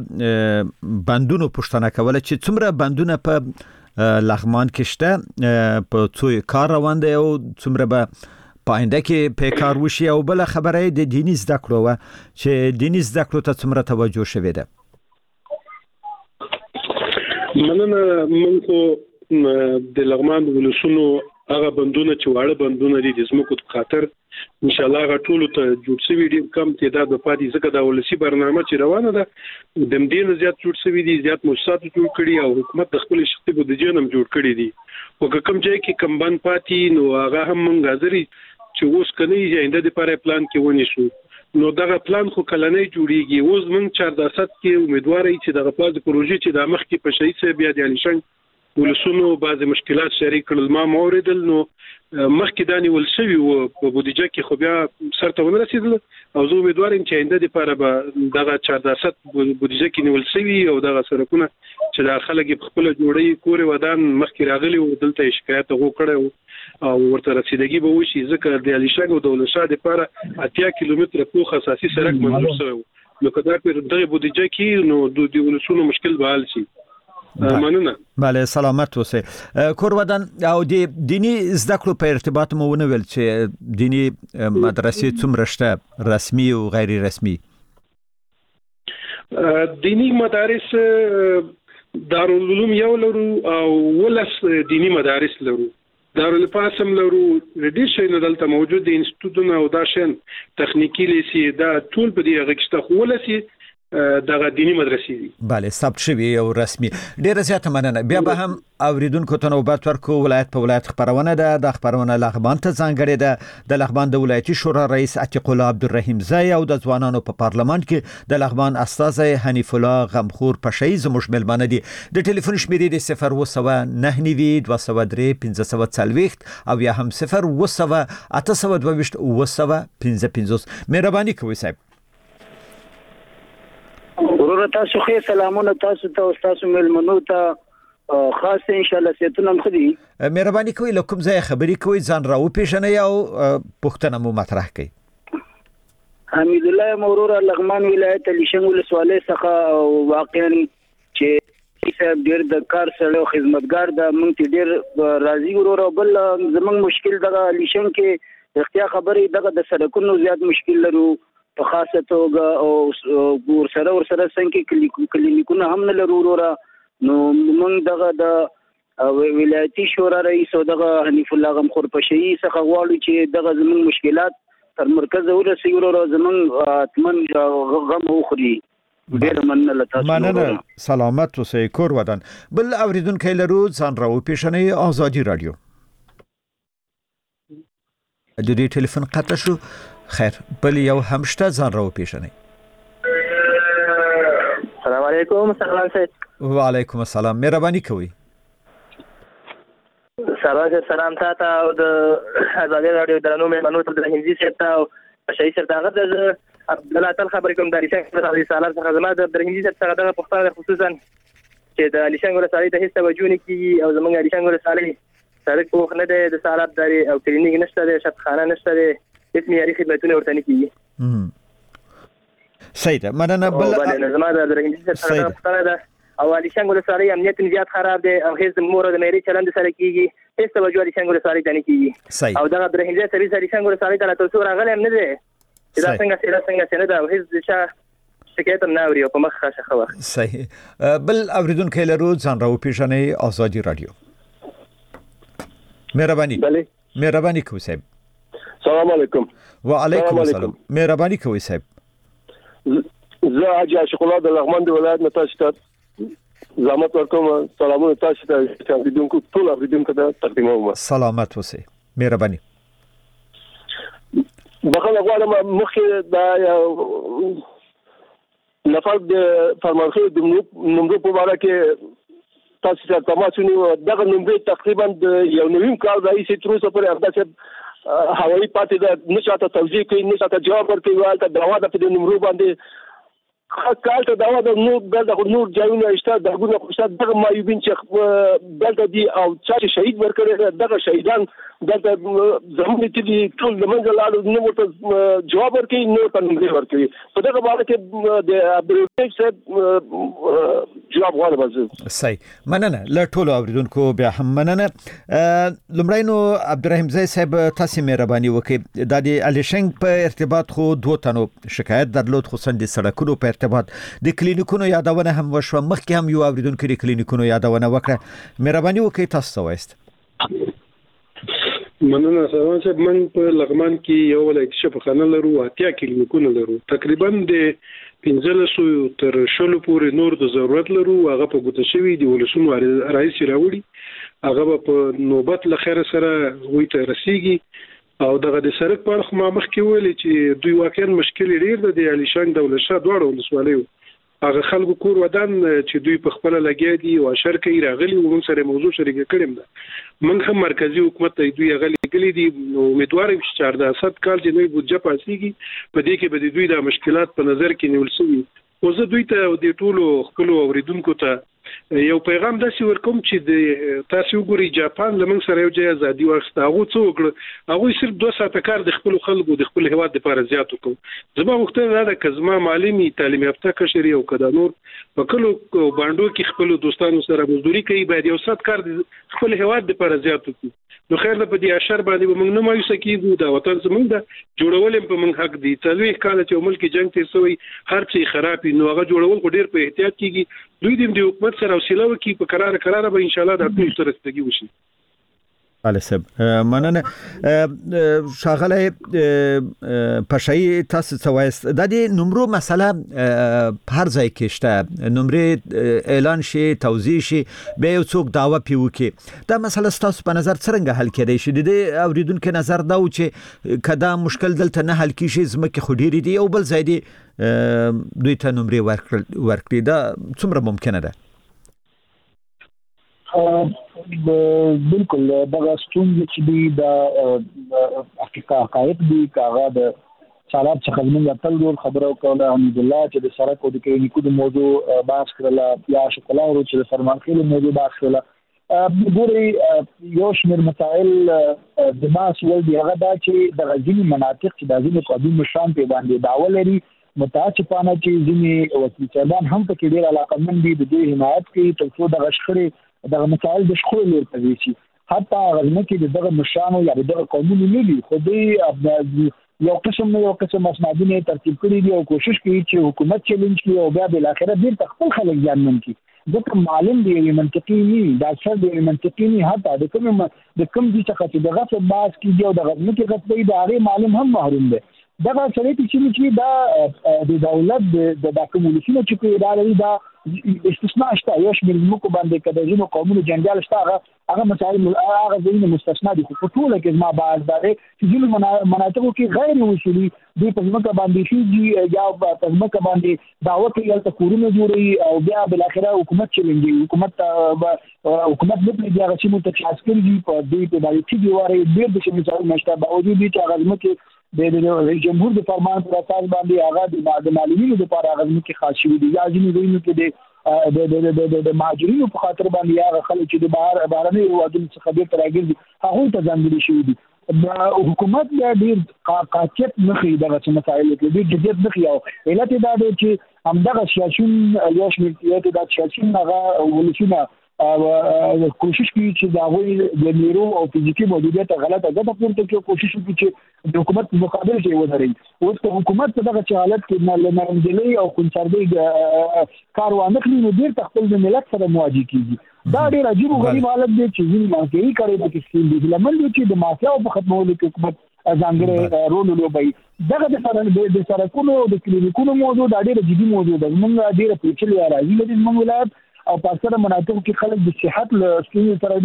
بندونو پښتنه کوله چې څومره بندونه په لغمان کې شته، په څو کار روان دی او څومره به پاینده کې په کار وشي، او بل خبره د دیني زده کړو و چې دیني زده کړو ته څومره توجه شوی ده. مننه. موږ د لغمان ولسونو هغه بندونه چې واړه بندونه دي د زموږ په خاطر ان شاء الله غټول ته جوړ شوی دي، کم تعداد په پاتې ځکه دا ولسی برنامه چې روانه ده د دې زیات جوړ شوی دي، زیات مؤسسات جوړ کړي او حکومت د خپل شخصي بودیجه هم جوړ کړي دي. او کوم ځای کې کم بند پاتې نو هغه هم موږ غاضري چې اوس کني آینده لپاره پلان کې ونی شو، نو دغه پلان خو کلنۍ جوړیږي. اوس موږ چهار درصد کې امیدوار یو چې دغه پلاز پروژې چې د مخ کې په شي څه بیا د انشنګ ولسونو بعضی مشکلات شریک کړل ما موریدل، نو مخکې دانی ولسوي او په بودیجه کې خو بیا سرته ونه رسیدل، او زه امیدوار یم چې آینده لپاره به دغه چهار درصد بودیجه کې نیول شوی او دغه سرکونه چې د خلک په خپل جوړي کور ودان مخکې راغلي او دلته شکایت وکړي او ورته رسیدګي به وشي، ځکه د الیشاګ او دولشاه لپاره اتیا کیلومتره پوخ اساسي سړک منظور شوی، نو کدا په دغه بودیجه کې نو د ولسونو مشکل به حل شي. مننه. بله سلامت اوسئ. کورودان او د دینی زده کړو په ارتباط مو ونویل چې دینی مدرسې څومره شته رسمي او غیر رسمي؟ دینی مدارس دارالعلوم یو لرو او ولس دینی مدارس لرو، دارالفاسم لرو، ریډیشن دلته موجود دي انسټیټیوټونه او داشن تخنیکی لیسي دا ټول په دې هغه کې خو ولسی دغه دینی مدرسې دي. bale ثبت شوی او رسمي. ډیره زیاته مننه. بیا به هم اوریدونکو ته نوبت ورکو. ولایت په ولایت خبرونه ده. د خبرونه لغمان ته ځانګړې ده. د لغمان د ولایتي شورا رئیس عتیق الله عبدالرحیم زای او د ځوانانو په پارلمان کې د لغمان استاذ حنیف الله غمخور پشي زموږ ملمانه دي. د ټلیفون شمیرې د صفر و سو نه نوي دوه سو درې پنځه سو څلوېښت او یا هم صفر و سو اته سو دوه ویشت و سو پنځه پنځوس. مهرباني کوئ صاحب. ورور تاسو خیر سلامونه تاسو ته او تاسو ملمنو ته خاص ان شاء الله ستونه مخدي. مهرباني کوئ له کوم ځای خبرې کوئ ځان راو پیژنئ او پوښتنه مو مطرح کړئ. حمید الله مرور لغمان ولایت لیشنګ ولسوالۍ څخه واقعا چې صاحب ډیر د کار سره او خدمتګار د مونږ ډیر راضي ورور بل زمونږ مشکل دغه لیشنګ کې اختیار خبرې دغه د سړکونو زیات مشکل لرو په خاصه توګه او ور سره ور سره څنګه کلینیکونه هم نه لرو ورور. نو موږ دغه د ولایتي شورا رئیس او دغه حنیف الله غمخور پشي څخه غواړو چې دغه زموږ مشکلات تر مرکز ورسي ورور زموږ اتمن غم وخوري. ډیر مننه تاسو. مننه. سلامت اوسئ کور ودان. بل اوریدونکو لرو ځان راو پیژنئ. آزادي رادیو. د دې ټلیفون قطع شو. خیر بل یو همشته ځان راو پیژنئ. السلام علیکم. سلام سید. وعلیکم السلام. مهرباني کوئ. سلام سلام تاسو او د آزادي رادیو درنو مېلمنو ته د هندي سیټ او شای سره دغه د عبد الله تعالی خبرې کوم د ریښه د رسالت څخه زما د هندي سیټ څخه د پښتو خصوصا چې د لیشنګ رسالې ته هیڅ توجه نه کیږي او زمونږ لیشنګ رسالې سړک په نه ده د سالب داري او کلینیک نشته ده شفخانه نشته ده هیڅ معیاري خدمتونه ورته نه کیږي. سید مننه. بل زما د هندي سیټ څخه ده او لیشنګ رسالې امنیت زیات خراب دی او هیڅ مور د مېری چلند سره کیږي هیڅ توجه لیشنګ رسالې ته نه کیږي او دغه د هندي سرویس لیشنګ رسالې ته تاسو راغلی هم نه دی چې دا څنګه سره څنګه څنګه دا هیڅ څه شکایت هم نه اوري او په مخ خاصه خو. صحیح. بل اوریدونکو لرو ځان راو پیژنئ. آزادي رادیو. مهرباني. بله. مهرباني کوئ صاحب. سلام علیکم. وعلیکم السلام. مهرباني کوئ صاحب. زه حاجی عاشق الله د لغمان د ولایت نه تاسو ته زحمت ورکوم. سلامونه تاسو ته چې اوریدونکو ټول اوریدونکو ته تقدیموم. سلامت اوسئ. مهرباني. بخښنه غواړم مخکې دا نفر د فرمانخیل د نمبر په اړه کې تاسو ته تماس ونیو. دغه نمبر تقریبا د یو نویم کال راځي تر اوسه پورې همداسې هوایي پاتې ده. نه چاته توضیح کوي نه چاته جواب ورکوي. هلته دعوا ده په دې نمبرو باندې کال ته دعوا ده. نور دلته نور ځایونه شته درګونه خو شته دغه معیوبین چې دلته دي او چا چې شهید ورکړي دغه شهیدان دلته زموږ ته دي ټول د منځه لاړو نه ورته جواب ورکوي نه ورته نمبر ورکوي. په دغه باره کې د عبدالرحیم صاحب جواب غواړم. صحیح. مننه. له ټولو اوریدونکو بیا هم مننه. لومړی نو عبدالرحیم زای صاحب تاسو مهرباني وکړئ. د الیشنګ په ارتباط خو دوه تنو شکایت درلود خصوصا د سړکونو په ارتباط د کلینیکونو یادونه هم وشو. مخکې هم یو اوریدونکو د کلینیکونو یادونه وکړه. مهرباني وکړئ تاسو څه وایست. مننه سلام صاحب. من په لغمان کې یو ولایتي شفاخانه لرو. اتیا کلینیکونه لرو. تقریبا د پنځلسو تر شلو پورې نور د ضرورت لرو. هغه په ګوته شوي دي ولسمو رئیس راوړي. هغه په نوبت لخر سره وي ته رسیږي او دغه د سرک په اړه ما مخکې ویلي چې دوی واقعا مشکل ډیر ده. د الیشنګ دولت شاه دواړو ولسوالیو هغه خلکو کور ودان چې دوی په خپل لګیا دي او اشر کوي راغلي او موږ سره موضوع شریک کړم ده. موږ هم مرکزی حکومت ته دوی غلي کړي دي. امیدوار یم چې چهارده سات کال چې نوې بودجه پاسيږي په دې کې به دوی د مشکلات په نظر کې نیول شوي. او زه دوی ته د ټولو خپل اوریدونکو ته یو پیغام داسې ورکوم چې د تاسو وګورئ جاپان لمن سره یو ځای ازادي واخیسته. هغه څه وکړه؟ هغه صرف دوه ساعته کار د خپل خلکو د خپل هیواد لپاره زیات وکړ. زما غوښتنه ده چې زما معلمي تعلیم یافته کشري او کدا نور په کلو باندې کې خپل دوستانو سره مزدوري کوي باید یو سات کار خپل هیواد لپاره زیات وکړي. نو خیر ده په دې اشر باندې به موږ نه مایوس کیږو. دا وطن زموږ ده جوړول په موږ حق دي. څلوي کال چې ملک جنگ تیر شوی هر څه خراب نو هغه جوړول خو ډیر په احتیاط کیږي. دوی د حکومت سره وسیله وکي په قرار قرار به ان شاء الله د ټول سره ستګي وشي. بله سب مننه شاغله پشای تاسو سوایست د دې نمرو مسله هر ځای کې شته نمرې اعلان شي توضیح شي به یو څوک داوا پیوکي دا مسله تاسو په نظر څنګه حل کېدای شي د اوریدونکو نظر دا و چې کدا مشکل دلته نه حل کیږي زمکه خډيري دی او بل ځای دی دوی ته نمرې ورکړي دا څومره ممکنه ده بالکل دغه ستونزې چې دی د افریقا حقایق دی کاغه د سالات څخه موږ تل ډول خبرو کوله الحمدلله چې د سرک او د کلینیکو د موضوع بحث کړل یا شکلا ورو چې د فرمانخیل موضوع بحث کړل ګوري یو شمېر مسائل د ماس ول دی هغه دا چې د غزنی مناطق چې د غزنی قومي مشران په باندې داول لري متاسفانه چې ځینې وکیلان هم په کې ډېر علاقمند دي د دې حمایت کوي تر څو د غشخري دغه مسائل د شخړې لور ته وشي حتی غزنه کې دغه مشرانو یا دغه قومونو نه دي خو دې یو قسم یو قسم اسنادونه ترتیب کړي دي او کوشش کوي چې حکومت چیلنج کوي او بیا بل اخره دې خپل خلک ځانمن کړي ځکه معلوم دی منطقي نه دا څه دی منطقي نه حتی د کوم د کوم دي څخه دغه په باس کې او د غزنه کې غټي د هغه معلوم هم محروم دي دا سره چې دا د دولت د ډاکومنټونو چې په ادارې دا استثناء شته یو شمېر موږ باندې کده ځینو قومونو جنجال شته هغه هغه مسائل هغه ځینې مستثنا دي خو ټول کې ما بعد باندې چې ځینو مناطقو کې غیر وصولي دوی په ځمکه باندې شي یا په ځمکه باندې دعوت یې تل کورونه جوړي او بیا بل اخره حکومت چلنجي حکومت حکومت د دې هغه چې متخصص کړي په دې په باندې چې دی واره ډېر د شمول نشته باوجود دي چې هغه ځمکه د رئیس جمهور د فرمان پر اساس باندې هغه د معلومینو لپاره هغه ځمکه خاص شوی دي یا ځینې دوی کې د د د د د مهاجرینو په خاطر باندې هغه خلک چې د بهر بهرني هیوادونو څخه ډېر راګرځي هغه ته ځانګړي شوی دي حکومت یا ډېر قاطعیت نه خي دغه مسایل کې ډېر جديت نه خي او علت دا دی چې همدغه سیاسيون یو شمېر د سیاسيون هغه ولسونه کوشش کوي چې دا وایي د نیرو او فزیکی موجودیت غلطه ګټه پورته کوي کوشش کوي چې د حکومت مقابل کې ودرېږي اوس د حکومت په دغه حالت کې نه لنرمدلې او کنسروي کاروان کړی نو ډېر تخپل د ملت سره مواجه کیږي دا ډېر عجیب او غریب حالت دی چې ځینې مافیایي کړي د کسین دي لمن دي چې د مافیا په ختمولو کې حکومت ځانګړی رول لوبوي دغه د سره د سرکونو د کلینیکونو موضوع دا ډېر جدي موضوع ده موږ ډېر پیچلې راځي د موږ ولایت او په اکثره مناطقو کې خلک د صحت له ستونزې سره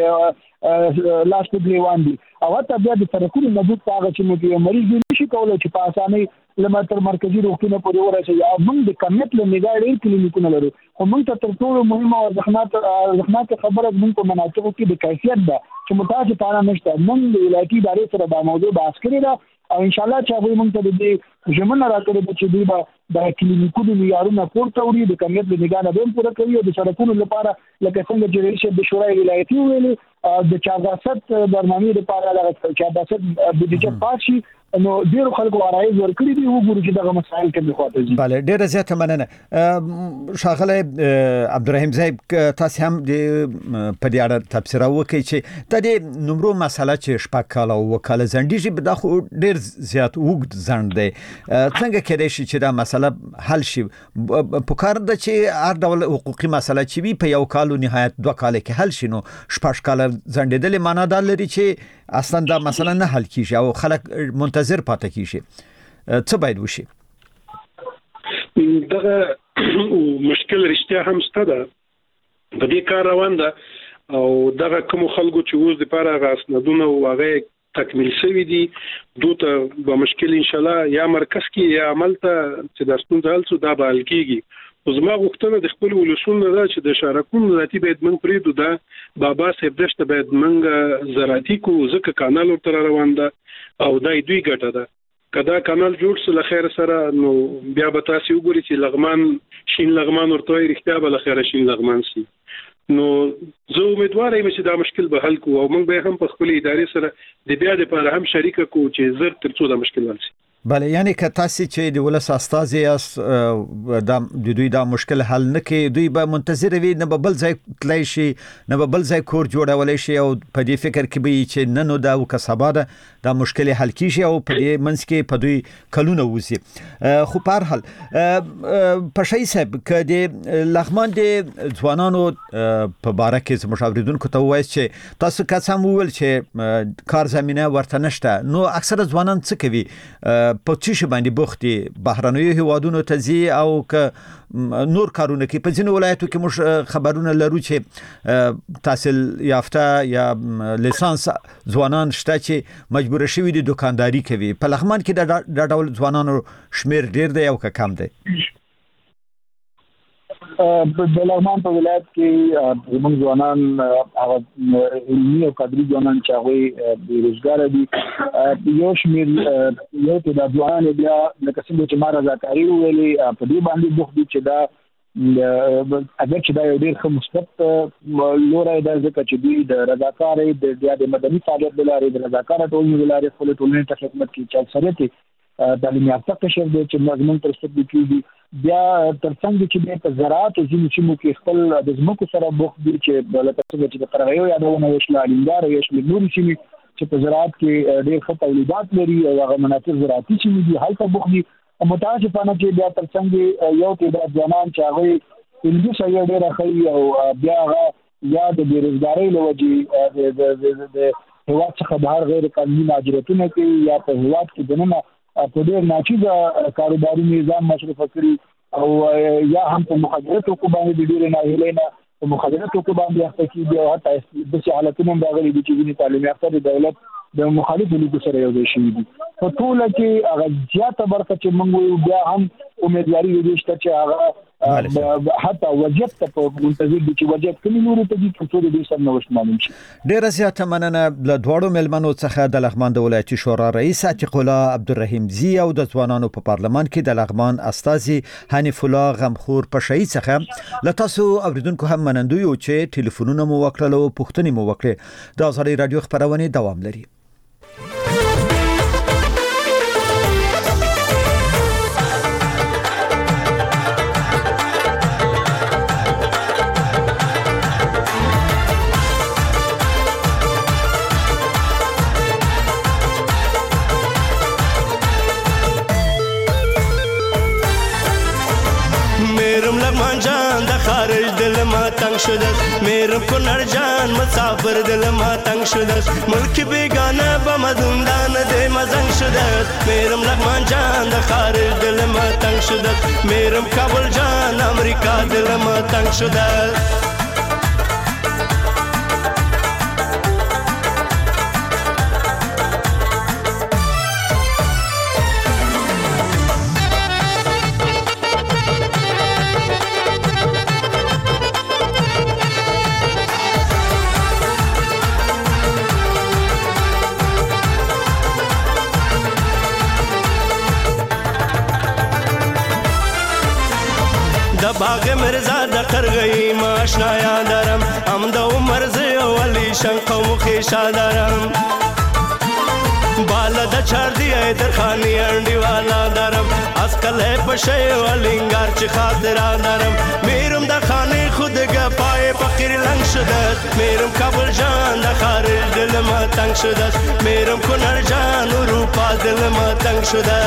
ډېر لاس په ګریوان دي او حتی بیا د سرکونو موجود هغه چې موږ یو مریض نشي کولای چې په اسانۍ لمر تر مرکزی روغتون پورې ورسېږي او موږ د کمیت له نگاه ډېر کلینیکونه لرو خو موږ ته تر ټولو مهمه او ارزښتناکه خبره موږ په مناطقو کې د کیفیت ده چې متاسفانه نشته موږ د ولایتي ادارې سره دا موضوع بحث کړی ده او ان شاء الله چې هغه موږ ته د دې ژمنه راکړي چې دوی به د کلینیکونو معیارونه پورته وړي د کمیت د نگاه نه به پوره کوي او د سړکونو لپاره لکه څنګه چې رئیس د شورای ولایتي ویلي د چاغاست برنامه لپاره د چاغاست بودیجه پاشي نو ډیرو خلکو غواړي ورکړي دي وګوري چې دغه مسایل کې خواته دي bale ډیره زیاته مننه شاغله عبدالرحیم زیب تاسو هم د په دې اړه تفسیر وکړئ چې د دې نمرو مسله چې شپږ کاله وکاله زندګي به د خو ډیر زیات وګد زند دی څنګه کېدای شي چې دا مسله حل شي په کار د چې هر ډول حقوقي مسله چې وي په یو کال نهایت دوه کال کې حل شي نو شپږ کاله زندېدل معنا دا لري چې اصلا دا مسله نه حل کیږي او خلک منتظر پاتې کیږي څه باید وشي دغه مشکل رښتیا هم شته ده په دې کار روان ده او دغه کوم خلکو چې اوس د لپاره غاسندونه او هغه تکمیل شوی دي دوته به مشکل ان شاء الله یا مرکز کې یا عمل ته چې د ستونزې حل شو دا به حل کیږي زما غوښتنه د خپل ولسونو ده چې د شارکونو ذاتی باید من پریدو ده بابا صاحب دشته باید منګه زراعتي کو ځکه کانال ورته روان ده او دای دوی ګټه ده کدا کانال جوړ سره خیر سره نو بیا به تاسو وګورئ چې لغمان شین لغمان ورته رښتیا به خیر شین لغمان سي نو زه امیدوار یم چې دا مشکل به حل کو او موږ به هم په خپل ادارې سره د بیا د لپاره هم شریک کو چې زر تر څو دا مشکل حل شي بله یعنی که تاسو چې د ولس استازي یاست د دوی دا مشکل حل نه کوي دوی به منتظر وي نه به بل ځای تلای شي نه به بل ځای کور جوړولای شي او په دې فکر کې به چې نن نو دا وکسبه ده دا مشکل حل کیږي او په دې منځ کې په دوی کلونه وځي. خو په هر حال په شي صاحب ک د لغمان د ځوانانو په باره کې زموږ اوریدونکو ته وایي چې تاسو کسم وول چې کار زمينه ورته نشته نو اکثره ځوانان څه کوي په څه شي باندې بوختي بهرنیو هیوادونو ته ځي او ک نور کارونه کې په ځینو ولایتو کې موږ خبرونه لرو چې تحصیل یافته یا لیسانس ځوانان شته چې مجبور شوي دي دکانداري کوي. په لغمان کې د ډول ځوانانو شمیر ډیر دی او کم دی؟ د لغمان په ولایت کې زموږ ځوانان هغه علمي او کادري ځوانان چې هغه بیروزګار دي یو شمیر یو ته د ځوانان بیا لکه څنګه چې ما رضاکاري ویلي په دې باندې بوخت دي چې دا اگر چې دا یو ډیر ښه مثبت لوری ده ځکه چې دوی د رضاکارۍ د مدني فعالیت د لارې د رضاکاره ټولنې د لارې خپل ټولنې ته خدمت کوي چې اکثریت تعلیم یافته قشر دی چې مضمون تر څو کېږي بیا ترڅنګ چې په زراعت او ځینو سیمو کې خپل د ځمکو سره بوخت دي چې لکه څنګه چې د قرغیو یادونه وشله الیندار او شمېر نورې سیمې چې په زراعت کې ډېر ښه تولیدات لري او هغه مناطق زراعتي سیمې دي هلته بوخت دي. متاسفانه چې بیا ترڅنګ یو تعداد ځوانان چې هغوی علمي سویه ډېره ښه او بیا هغه یا د بېروزګارۍ له وجې د هېواد څخه بهر غیر قانوني مهاجرتونه کوي یا په هېواد کې دننه په ډېر ناچیزه کاروباري نظام مصرفه کړي او یا هم په مخدره توکو باندې د ډېرې ناهیلۍ نه په مخدره توکو باندې اخته کېږي او حتی داسې حالتونه هم راغلي دي چې ځینې تعلیم یافته د دولت د مخالفو لیکو سره یو ځای شوي دي. په ټوله کې هغه زیاته برخه چې موږ وایو بیا هم امیدواري د دې شته چې هغه حتی وجب ته په منتظر دي چې وجب کومې نورې ته دي تر څو د دې سم نوښت معلوم شي. ډېره زیاته مننه له دواړو مېلمنو څخه د لغمان د ولایتي شورا رئیس عتیق الله عبدالرحیم زی او د ځوانانو په پارلمان کې د لغمان استازي حنیف الله غمخور پشهی څخه له تاسو اوریدونکو هم منندوی یو چې ټلیفونونه مو وکړل او پوښتنې مو وکړې. د ازادي رادیو خبرونه دوام لري. تنگ شده میرم کنر جان مسافر دل ما تنگ شده ملک بیگانه با مدوندان ده مزنگ شده میرم لغمان جان ده خارج دل ما تنگ شده میرم کابل جان امریکا دل ما تنگ شده. باغ مرزا د قرغی ماشنا یادرم ام د عمر زه ولی شن قوم خیشا دارم بالا د چار دی در خانی انډی والا دارم اسکل پشه ولینګار چې خاطر دارم میرم د خانی خود گپای فقیر لنگ شده میرم کابل جان د خارج دل ما تنگ شده میرم کنر جان اروپا دل ما تنگ شده.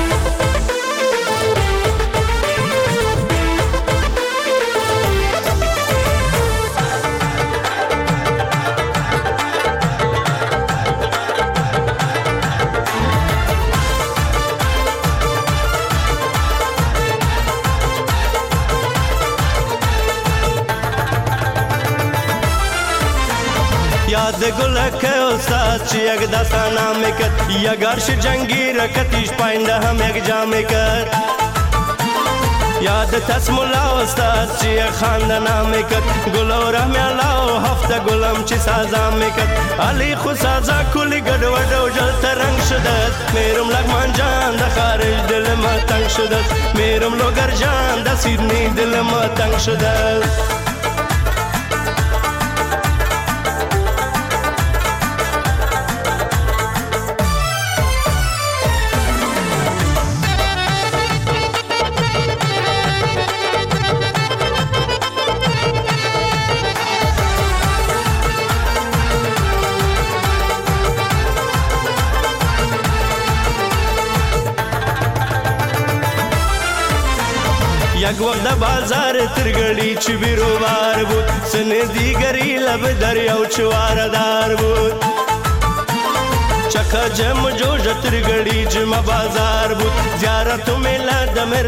یاد گلک استاد چی یک دستان نام کرد یا گرش جنگی رکتیش پاینده هم یک جام کرد یاد تسمولا استاد چی یک خانده نام کرد گل و رحم الله هفته گلم چی سازام کرد علی خود سازا کلی گد و دو جل ترنگ شده میرم لغمان جان ده خارج دل ما تنگ شده میرم لوگر جان ده سیدنی دل ما تنگ شده. یک وقت د بازار ترګړي چې بیروبار بود سن دیګری لب دریاو چواردار بود چکه جم جو جترګړي جم بازار بود زیارت میلا د